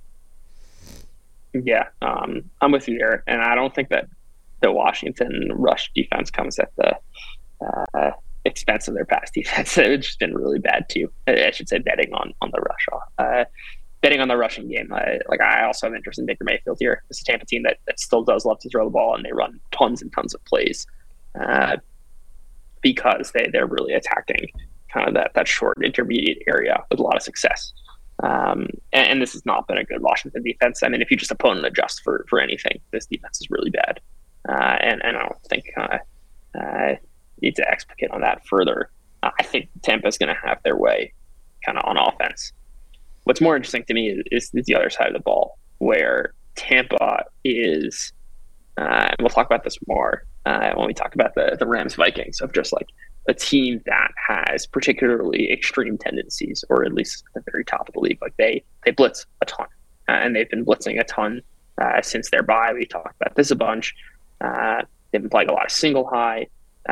Yeah, I'm with you here. And I don't think that the Washington rush defense comes at the expense of their pass defense. It's just been really bad, too. I should say betting on the rush. Betting on the rushing game. I also have interest in Baker Mayfield here. This is a Tampa team that still does love to throw the ball, and they run tons and tons of plays because they're really attacking kind of that short intermediate area with a lot of success. And this has not been a good Washington defense. I mean, if you just opponent adjust for anything, this defense is really bad. And I don't think need to explicate on that further. I think Tampa's going to have their way kind of on offense. What's more interesting to me is the other side of the ball, where Tampa is, and we'll talk about this more when we talk about the Rams-Vikings, of just like a team that has particularly extreme tendencies, or at least at the very top of the league. Like they blitz a ton, and they've been blitzing a ton since their bye. We talked about this a bunch. They've been playing a lot of single high.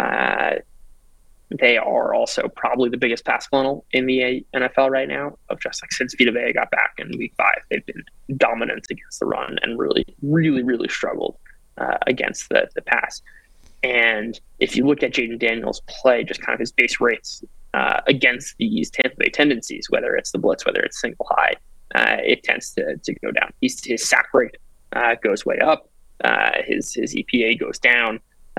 They are also probably the biggest pass funnel in the NFL right now. Of just like since Vita Vea got back in week 5, they've been dominant against the run and really, really, really struggled against the pass. And if you look at Jaden Daniels play, just kind of his base rates against these Tampa Bay tendencies, whether it's the blitz, whether it's single high, it tends to go down. His sack rate goes way up. His EPA goes down.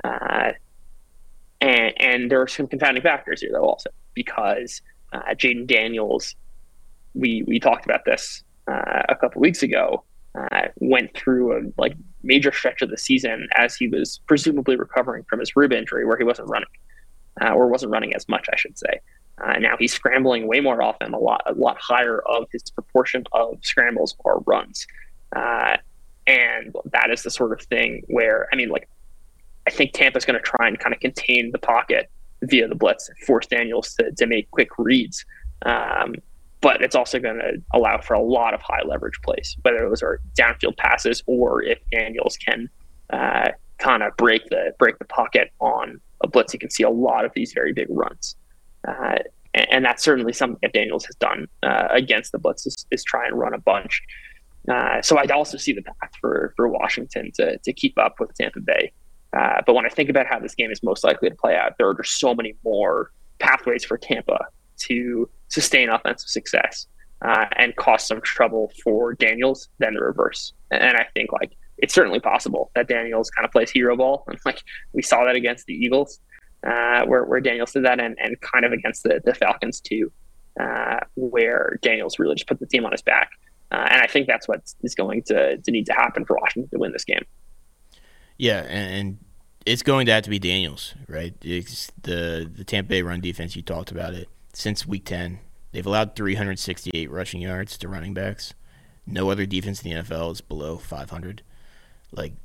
And there are some confounding factors here, though, also, because Jaden Daniels, we talked about this a couple weeks ago, went through a major stretch of the season as he was presumably recovering from his rib injury, where he wasn't running, or wasn't running as much, I should say. Now he's scrambling way more often. A lot higher of his proportion of scrambles are runs, and that is the sort of thing where, I think Tampa's going to try and kind of contain the pocket via the blitz, force Daniels to make quick reads. But it's also going to allow for a lot of high leverage plays, whether those are downfield passes or if Daniels can kind of break the pocket on a blitz, you can see a lot of these very big runs. And that's certainly something that Daniels has done against the blitz is try and run a bunch. So I'd also see the path for Washington to keep up with Tampa Bay. But when I think about how this game is most likely to play out, there are just so many more pathways for Tampa to sustain offensive success and cause some trouble for Daniels than the reverse. And I think like it's certainly possible that Daniels kind of plays hero ball. And like we saw that against the Eagles, where Daniels did that, and kind of against the Falcons too, where Daniels really just put the team on his back. And I think that's what is going to need to happen for Washington to win this game. Yeah, and it's going to have to be Daniels, right? It's the Tampa Bay run defense, you talked about it. Since Week 10, they've allowed 368 rushing yards to running backs. No other defense in the NFL is below 500. Like,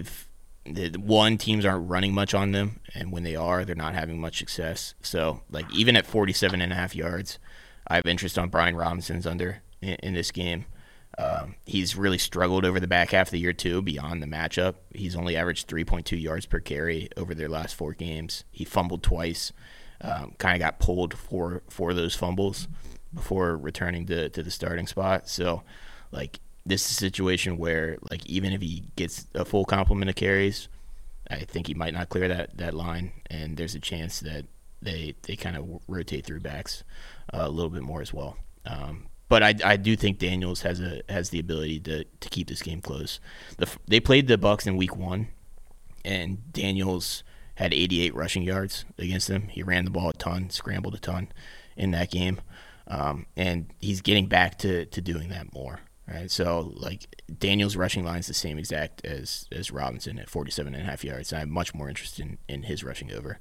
teams aren't running much on them, and when they are, they're not having much success. So, like, even at 47.5 yards, I have interest on Brian Robinson's under in this game. He's really struggled over the back half of the year, too, beyond the matchup. He's only averaged 3.2 yards per carry over their last 4 games. He fumbled twice, kind of got pulled for those fumbles before returning to the starting spot. So, like, this is a situation where, like, even if he gets a full complement of carries, I think he might not clear that line, and there's a chance that they kind of rotate through backs a little bit more as well. But I do think Daniels has the ability to keep this game close. They played the Bucs in Week 1, and Daniels had 88 rushing yards against them. He ran the ball a ton, scrambled a ton in that game, and he's getting back to doing that more. Right, so like Daniels' rushing line is the same exact as Robinson at 47.5 yards. I'm much more interested in his rushing over,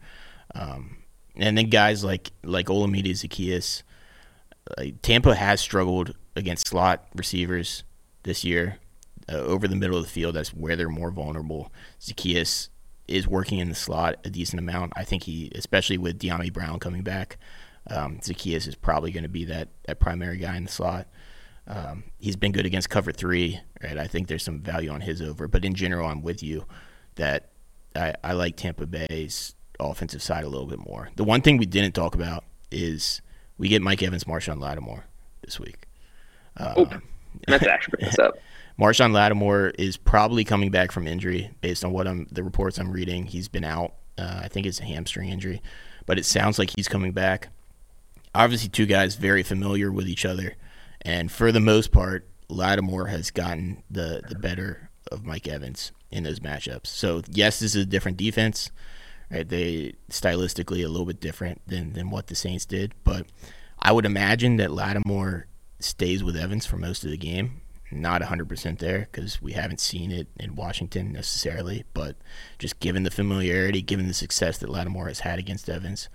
and then guys like Olamide Zaccheaus. Tampa has struggled against slot receivers this year. Over the middle of the field, that's where they're more vulnerable. Zaccheaus is working in the slot a decent amount. I think especially with De'Ami Brown coming back, Zaccheaus is probably going to be that primary guy in the slot. He's been good against cover 3, right? I think there's some value on his over. But in general, I'm with you that I like Tampa Bay's offensive side a little bit more. The one thing we didn't talk about is we get Mike Evans, Marshawn Lattimore this week. That's actually bring this up. Marshawn Lattimore is probably coming back from injury based on the reports I'm reading. He's been out. I think it's a hamstring injury, but it sounds like he's coming back. Obviously, 2 guys very familiar with each other, and for the most part, Lattimore has gotten the better of Mike Evans in those matchups. So, yes, this is a different defense. Right, they stylistically a little bit different than what the Saints did, but I would imagine that Lattimore stays with Evans for most of the game. Not 100% there because we haven't seen it in Washington necessarily, but just given the familiarity, given the success that Lattimore has had against Evans,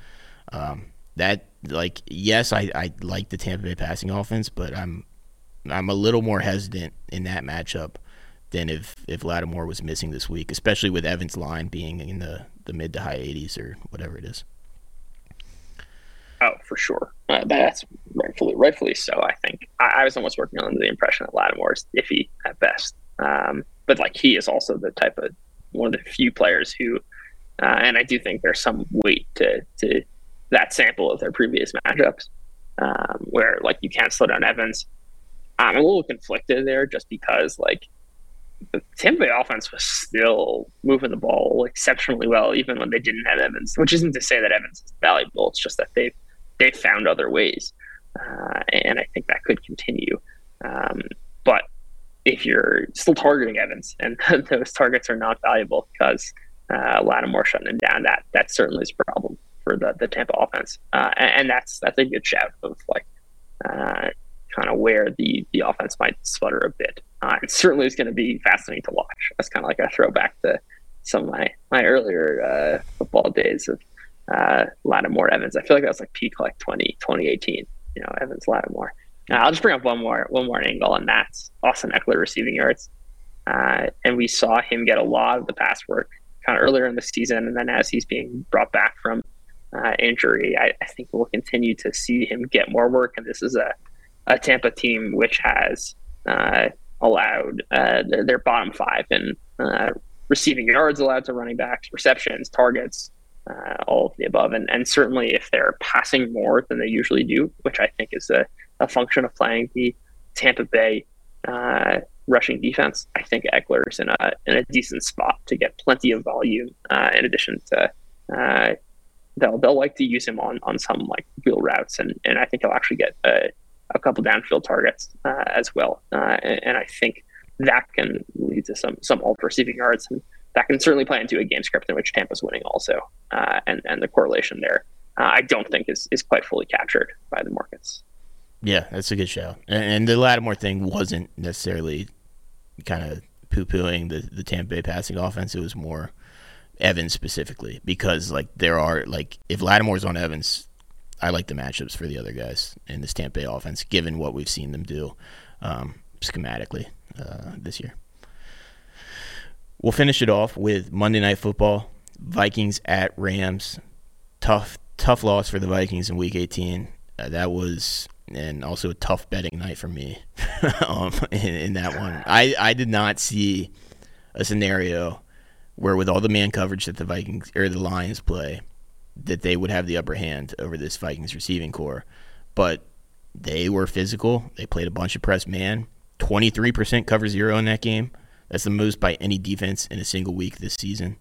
yes, I like the Tampa Bay passing offense, but I'm a little more hesitant in that matchup than if Lattimore was missing this week, especially with Evans' line being in the mid to high 80s or whatever it is. Oh, for sure. That's rightfully so, I think. I was almost working on the impression that Lattimore is iffy at best. But like he is also the type of one of the few players who, and I do think there's some weight to that sample of their previous matchups, where like you can't slow down Evans. I'm a little conflicted there just because like the Tampa Bay offense was still moving the ball exceptionally well, even when they didn't have Evans, which isn't to say that Evans is valuable. It's just that they've found other ways. And I think that could continue. But if you're still targeting Evans and those targets are not valuable because Lattimore shutting him down, that certainly is a problem for the Tampa offense. And that's a good shout of like kind of where the offense might sputter a bit. It certainly is going to be fascinating to watch. That's kind of like a throwback to some of my earlier football days of Lattimore Evans. I feel like that was like peak like 2018, Evans Lattimore. I'll just bring up one more angle, and that's Austin Eckler receiving yards. And we saw him get a lot of the pass work kind of earlier in the season, and then as he's being brought back from injury, I think we'll continue to see him get more work. And this is a Tampa team which has allowed their bottom 5 in receiving yards allowed to running backs, receptions, targets, all of the above. And certainly if they're passing more than they usually do, which I think is a function of playing the Tampa Bay rushing defense, I think Eckler's in a decent spot to get plenty of volume. In addition to they'll like to use him on some like wheel routes, and I think he'll actually get a couple downfield targets as well. And I think that can lead to some alt receiving yards, and that can certainly play into a game script in which Tampa's winning also. And the correlation there, I don't think is quite fully captured by the markets. Yeah, that's a good shout. And the Lattimore thing wasn't necessarily kind of poo-pooing the Tampa Bay passing offense. It was more Evans specifically, because like there are like if Lattimore's on Evans, I like the matchups for the other guys in this Tampa Bay offense, given what we've seen them do schematically this year. We'll finish it off with Monday Night Football, Vikings at Rams. Tough loss for the Vikings in Week 18. That was, and also a tough betting night for me in that one. I did not see a scenario where with all the man coverage that the Vikings or the Lions play, that they would have the upper hand over this Vikings receiving core. But they were physical. They played a bunch of press man. 23% cover zero in that game. That's the most by any defense in a single week this season.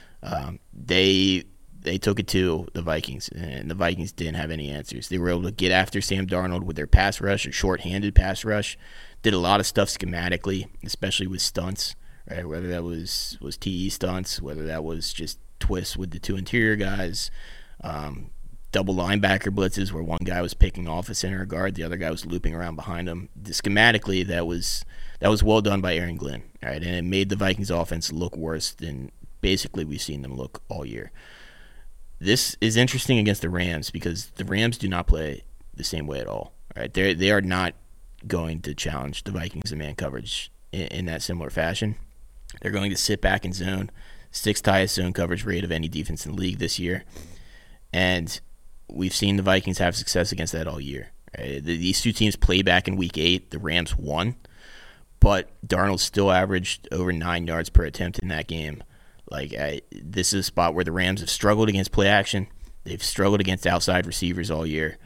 They took it to the Vikings, and the Vikings didn't have any answers. They were able to get after Sam Darnold with their pass rush, a short-handed pass rush. Did a lot of stuff schematically, especially with stunts, right? Whether that was TE stunts, whether that was just twists with the two interior guys, double linebacker blitzes where one guy was picking off a center guard, the other guy was looping around behind him. Schematically, that was well done by Aaron Glenn, right? And it made the Vikings offense look worse than basically we've seen them look all year. This is interesting against the Rams because the Rams do not play the same way at all, right? They are not going to challenge the Vikings in man coverage in that similar fashion. They're going to sit back in zone, 6th highest zone coverage rate of any defense in the league this year. And we've seen the Vikings have success against that all year. Right? These two teams play back in Week 8. The Rams won, but Darnold still averaged over 9 yards per attempt in that game. This is a spot where the Rams have struggled against play action. They've struggled against outside receivers all year.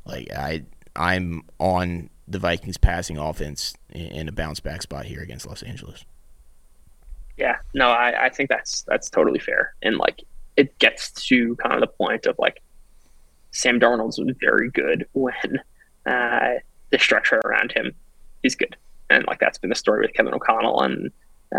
I'm on the Vikings passing offense in a bounce back spot here against Los Angeles. Yeah, no, I think that's totally fair. And it gets to kind of the point of Sam Darnold's very good when the structure around him is good. And that's been the story with Kevin O'Connell and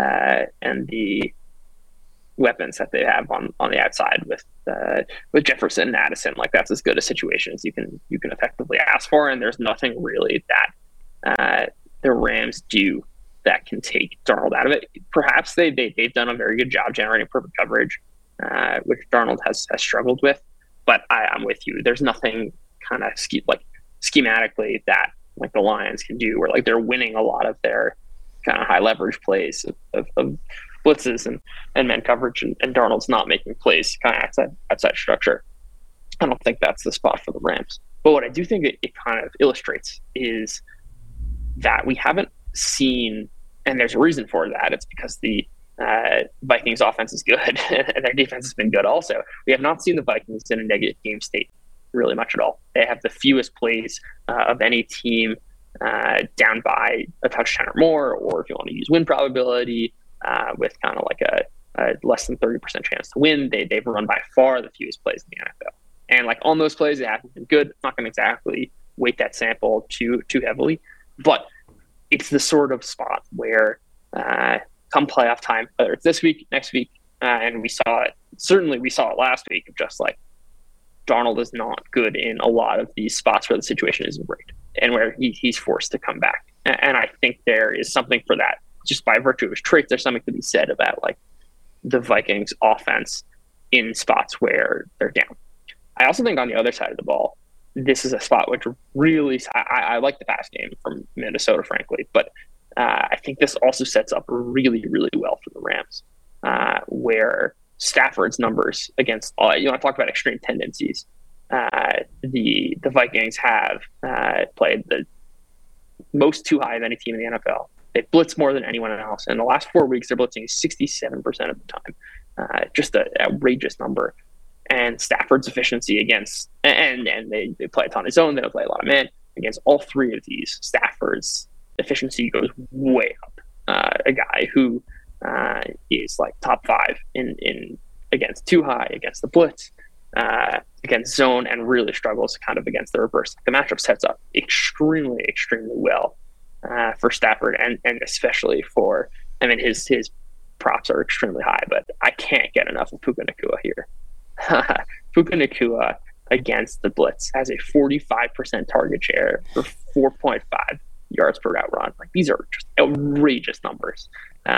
the weapons that they have on the outside with Jefferson and Addison. That's as good a situation as you can effectively ask for. And there's nothing really that the Rams do that can take Darnold out of it. Perhaps they've done a very good job generating perfect coverage, which Darnold has struggled with. But I'm with you. There's nothing kind of schematically that the Lions can do where they're winning a lot of their kind of high leverage plays of blitzes and man coverage, and Darnold's not making plays kind of outside structure. I don't think that's the spot for the Rams. But what I do think it kind of illustrates is that we haven't seen, and there's a reason for that. It's because the Vikings offense is good and their defense has been good also. We have not seen the Vikings in a negative game state really much at all. They have the fewest plays of any team down by a touchdown or more, or if you want to use win probability with kind of a less than 30% chance to win, they've run by far the fewest plays in the NFL. And on those plays, they haven't been good. I'm not going to exactly weight that sample too heavily, but it's the sort of spot where come playoff time, whether it's this week, next week, and we saw it last week of just Darnold is not good in a lot of these spots where the situation isn't great and where he's forced to come back. And I think there is something for that. Just by virtue of his traits, there's something to be said about the Vikings offense in spots where they're down. I also think on the other side of the ball, this is a spot which really, I like the pass game from Minnesota, frankly, but I think this also sets up really, really well for the Rams, where Stafford's numbers against, you want to talk about extreme tendencies. The Vikings have played the most too high of any team in the NFL. They blitz more than anyone else. In the last 4 weeks, they're blitzing 67% of the time. Just an outrageous number. And Stafford's efficiency against, and they play a ton of zone, they don't play a lot of man. Against all three of these, Stafford's efficiency goes way up. A guy who is like top 5 in against too high, against the blitz, against zone, and really struggles kind of against the reverse. The matchup sets up extremely, extremely well for Stafford, and especially for, I mean, his props are extremely high, but I can't get enough of Puka Nacua here. Puka Nacua against the blitz has a 45% target share for 4.5 yards per route run. Like, these are just outrageous numbers.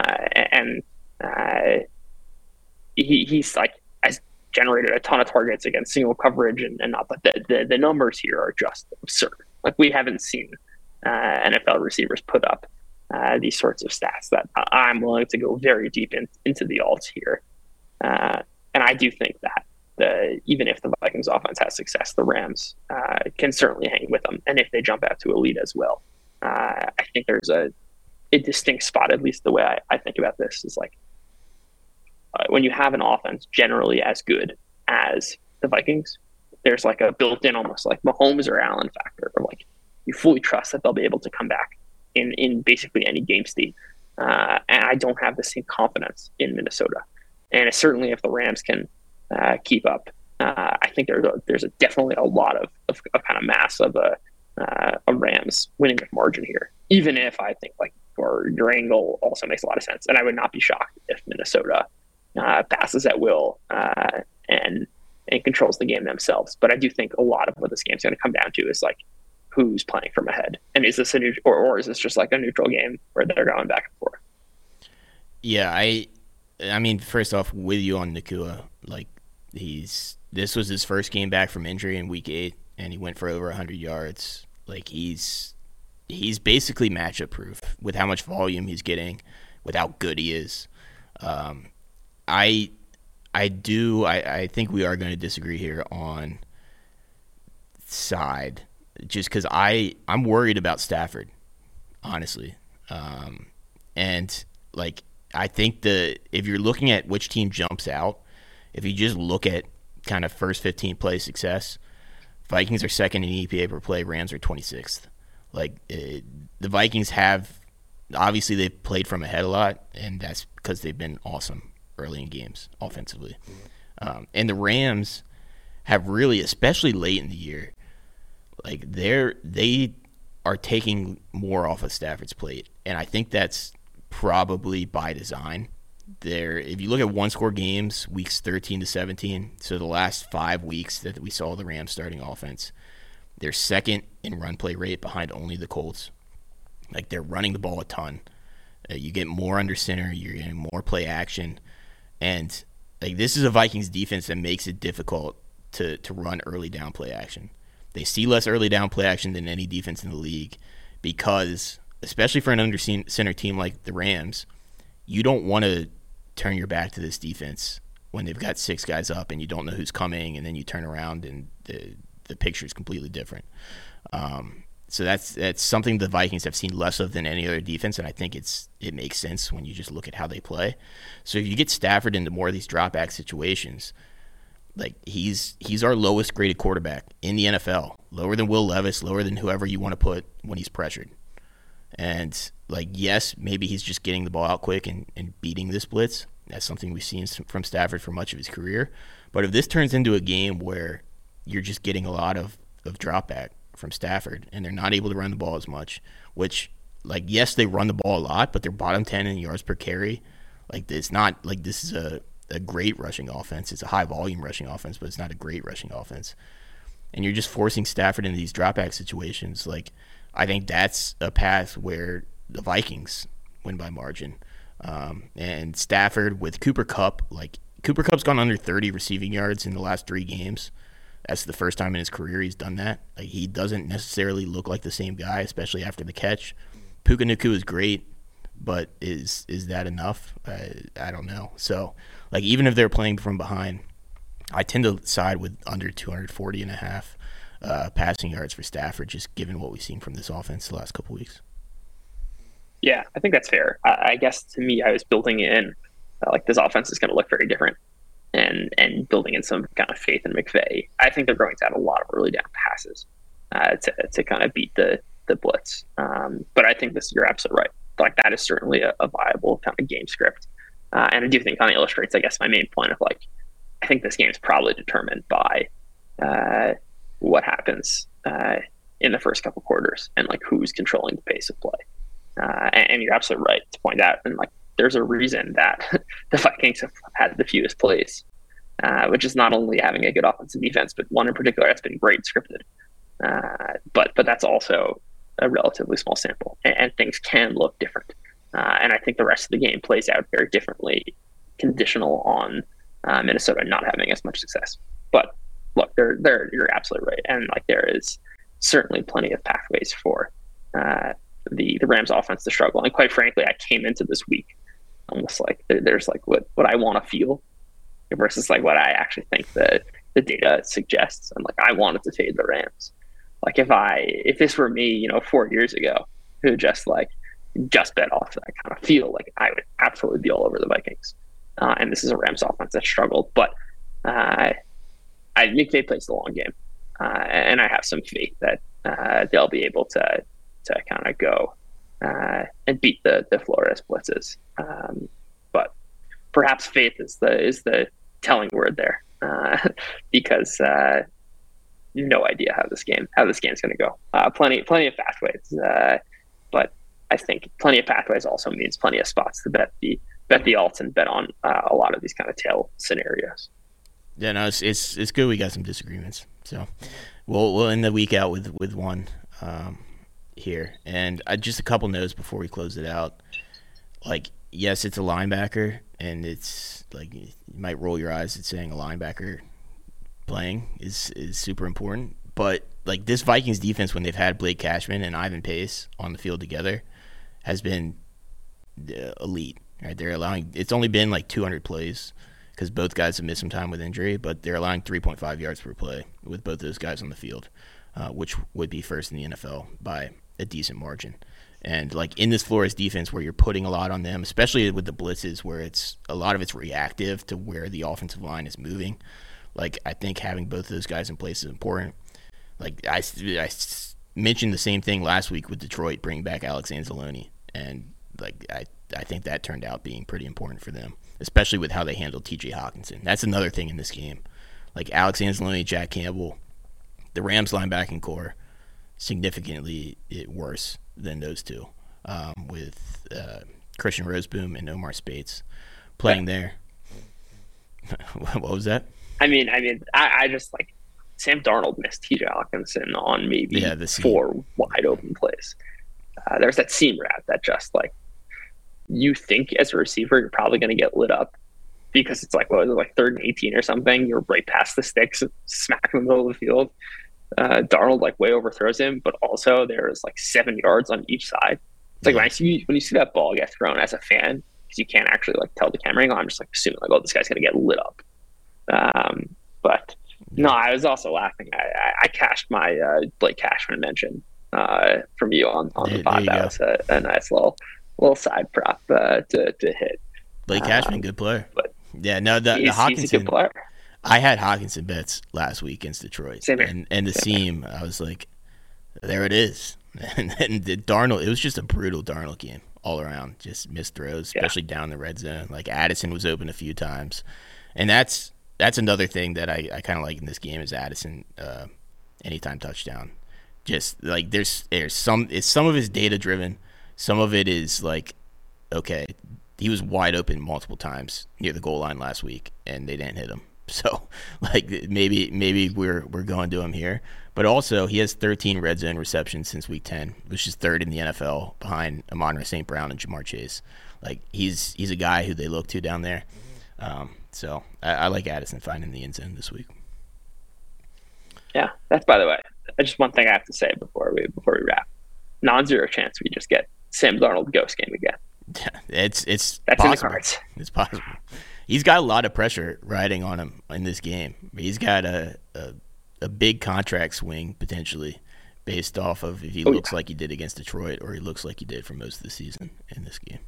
He's like, has generated a ton of targets against single coverage and not, but the numbers here are just absurd. Like, we haven't seen NFL receivers put up these sorts of stats that I'm willing to go very deep into the alts here. And I do think that even if the Vikings offense has success, the Rams can certainly hang with them. And if they jump out to a lead as well, I think there's a distinct spot, at least the way I think about this, is like when you have an offense generally as good as the Vikings, there's like a built-in almost like Mahomes or Allen factor, or like you fully trust that they'll be able to come back in basically any game state. And I don't have the same confidence in Minnesota. And certainly if the Rams can keep up, I think there's definitely a lot of kind of mass of a Rams winning with margin here. Even if I think like your angle also makes a lot of sense, and I would not be shocked if Minnesota passes at will and controls the game themselves. But I do think a lot of what this game's going to come down to is like who's playing from ahead, and is this or is this just like a neutral game where they're going back and forth? Yeah, I mean, first off, with you on Nacua, like this was his first game back from injury in week 8, and he went for over 100 yards. Like, he's basically matchup proof with how much volume he's getting, with how good he is. I think we are going to disagree here on side, just because I'm worried about Stafford, honestly, and like. I think if you're looking at which team jumps out, if you just look at kind of first 15 play success, Vikings are second in EPA per play, Rams are 26th. Like, the Vikings have, obviously they've played from ahead a lot, and that's because they've been awesome early in games offensively. And the Rams have really, especially late in the year, like they are taking more off of Stafford's plate, and I think that's probably by design. If you look at one-score games, weeks 13 to 17, so the last 5 weeks that we saw the Rams starting offense, they're second in run play rate behind only the Colts. Like, they're running the ball a ton. You get more under center, you're getting more play action, and like, this is a Vikings defense that makes it difficult to run early down play action. They see less early down play action than any defense in the league because, especially for an under center team like the Rams, you don't want to turn your back to this defense when they've got 6 guys up and you don't know who's coming, and then you turn around and the picture is completely different. So that's something the Vikings have seen less of than any other defense, and I think it makes sense when you just look at how they play. So if you get Stafford into more of these drop back situations, like, he's our lowest graded quarterback in the NFL, lower than Will Levis, lower than whoever you want to put when he's pressured. And, like, yes, maybe he's just getting the ball out quick and beating this blitz. That's something we've seen from Stafford for much of his career. But if this turns into a game where you're just getting a lot of drop back from Stafford and they're not able to run the ball as much, which, like, yes, they run the ball a lot, but they're bottom 10 in yards per carry. Like, it's not like this is a great rushing offense. It's a high-volume rushing offense, but it's not a great rushing offense. And you're just forcing Stafford into these drop back situations, like, I think that's a path where the Vikings win by margin. And Stafford with Cooper Kupp, like, Cooper Kupp's gone under 30 receiving yards in the last 3 games. That's the first time in his career he's done that. Like, he doesn't necessarily look like the same guy, especially after the catch. Puka Nacua is great, but is that enough? I don't know. So, like, even if they're playing from behind, I tend to side with under 240.5 passing yards for Stafford, just given what we've seen from this offense the last couple weeks. Yeah, I think that's fair. I guess to me, I was building in like this offense is going to look very different, and building in some kind of faith in McVay. I think they're going to have a lot of early down passes to kind of beat the blitz. But I think you're absolutely right. Like that is certainly a viable kind of game script, and I do think kind of illustrates, I guess, my main point of like I think this game is probably determined by what happens in the first couple quarters and like who's controlling the pace of play. And you're absolutely right to point out, and like there's a reason that the Vikings have had the fewest plays, which is not only having a good offensive defense, but one in particular that's been great scripted. But that's also a relatively small sample, and things can look different. And I think the rest of the game plays out very differently, conditional on Minnesota not having as much success. But look, you're absolutely right, and like there is certainly plenty of pathways for the Rams offense to struggle. And quite frankly, I came into this week almost like there's like what I want to feel versus like what I actually think the data suggests. And like I wanted to fade the Rams. Like if this were me, 4 years ago, who just bet off that kind of feel, like I would absolutely be all over the Vikings. And this is a Rams offense that struggled, but McVay plays the long game, and I have some faith that they'll be able to kind of go and beat the Flores blitzes. But perhaps faith is the telling word there, because no idea how this game's going to go. Plenty of pathways, but I think plenty of pathways also means plenty of spots to bet the alts and bet on a lot of these kind of tail scenarios. Yeah, no, it's good we got some disagreements. So we'll end the week out with one here. And just a couple notes before we close it out. Like, yes, it's a linebacker, and it's like you might roll your eyes at saying a linebacker playing is super important. But like this Vikings defense, when they've had Blake Cashman and Ivan Pace on the field together, has been elite. Right? They're allowing, it's only been like 200 plays because both guys have missed some time with injury, but they're allowing 3.5 yards per play with both those guys on the field, which would be first in the NFL by a decent margin. And like in this Flores defense where you're putting a lot on them, especially with the blitzes where it's a lot of it's reactive to where the offensive line is moving. Like I think having both of those guys in place is important. Like I mentioned the same thing last week with Detroit bringing back Alex Anzalone, and like I think that turned out being pretty important for them, especially with how they handled T.J. Hockenson. That's another thing in this game. Like Alex Anzalone, Jack Campbell, the Rams linebacking core significantly worse than those two, with Christian Roseboom and Omar Spates playing there. What was that? I mean, I just like Sam Darnold missed T.J. Hockenson on maybe 4 wide open plays. There's that seam route that just like you think as a receiver you're probably going to get lit up because it's like, what was it, like 3rd and 18 or something? You're right past the sticks, smack in the middle of the field. Darnold like way overthrows him, but also there is like 7 yards on each side. It's like when you see that ball get thrown as a fan, because you can't actually like tell the camera angle, I'm just like assuming like, oh, this guy's going to get lit up. But no, I was also laughing. I cashed my Blake Cashman mention from you on the pod. That was a nice little side prop to hit. Blake Cashman, good player. But yeah, no, the Hockenson. He's a good player. I had Hockenson bets last week against Detroit, and the seam. I was like, there it is. And then the Darnold, it was just a brutal Darnold game all around. Just missed throws, especially down the red zone. Like Addison was open a few times, and that's another thing that I kind of like in this game is Addison anytime touchdown. Just like there's some of his data driven, some of it is like, okay, he was wide open multiple times near the goal line last week, and they didn't hit him. So, like, maybe we're going to him here. But also, he has 13 red zone receptions since week 10, which is 3rd in the NFL behind Amon-Ra St. Brown and Jamar Chase. Like, he's a guy who they look to down there. So I like Addison finding the end zone this week. Yeah, that's, by the way, just one thing I have to say before we wrap. Non-zero chance we just get Sam Darnold ghost game again. Yeah, that's possible. In the cards. It's possible. He's got a lot of pressure riding on him in this game. He's got a big contract swing potentially based off of if he looks like he did against Detroit or he looks like he did for most of the season in this game.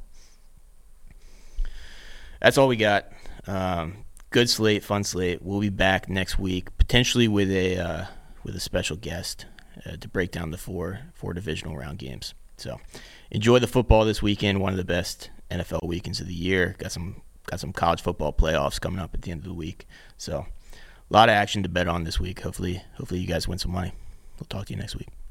That's all we got. Good slate, fun slate. We'll be back next week, potentially with a special guest to break down the four divisional round games. So enjoy the football this weekend. One of the best NFL weekends of the year. Got some college football playoffs coming up at the end of the week. So a lot of action to bet on this week. Hopefully you guys win some money. We'll talk to you next week.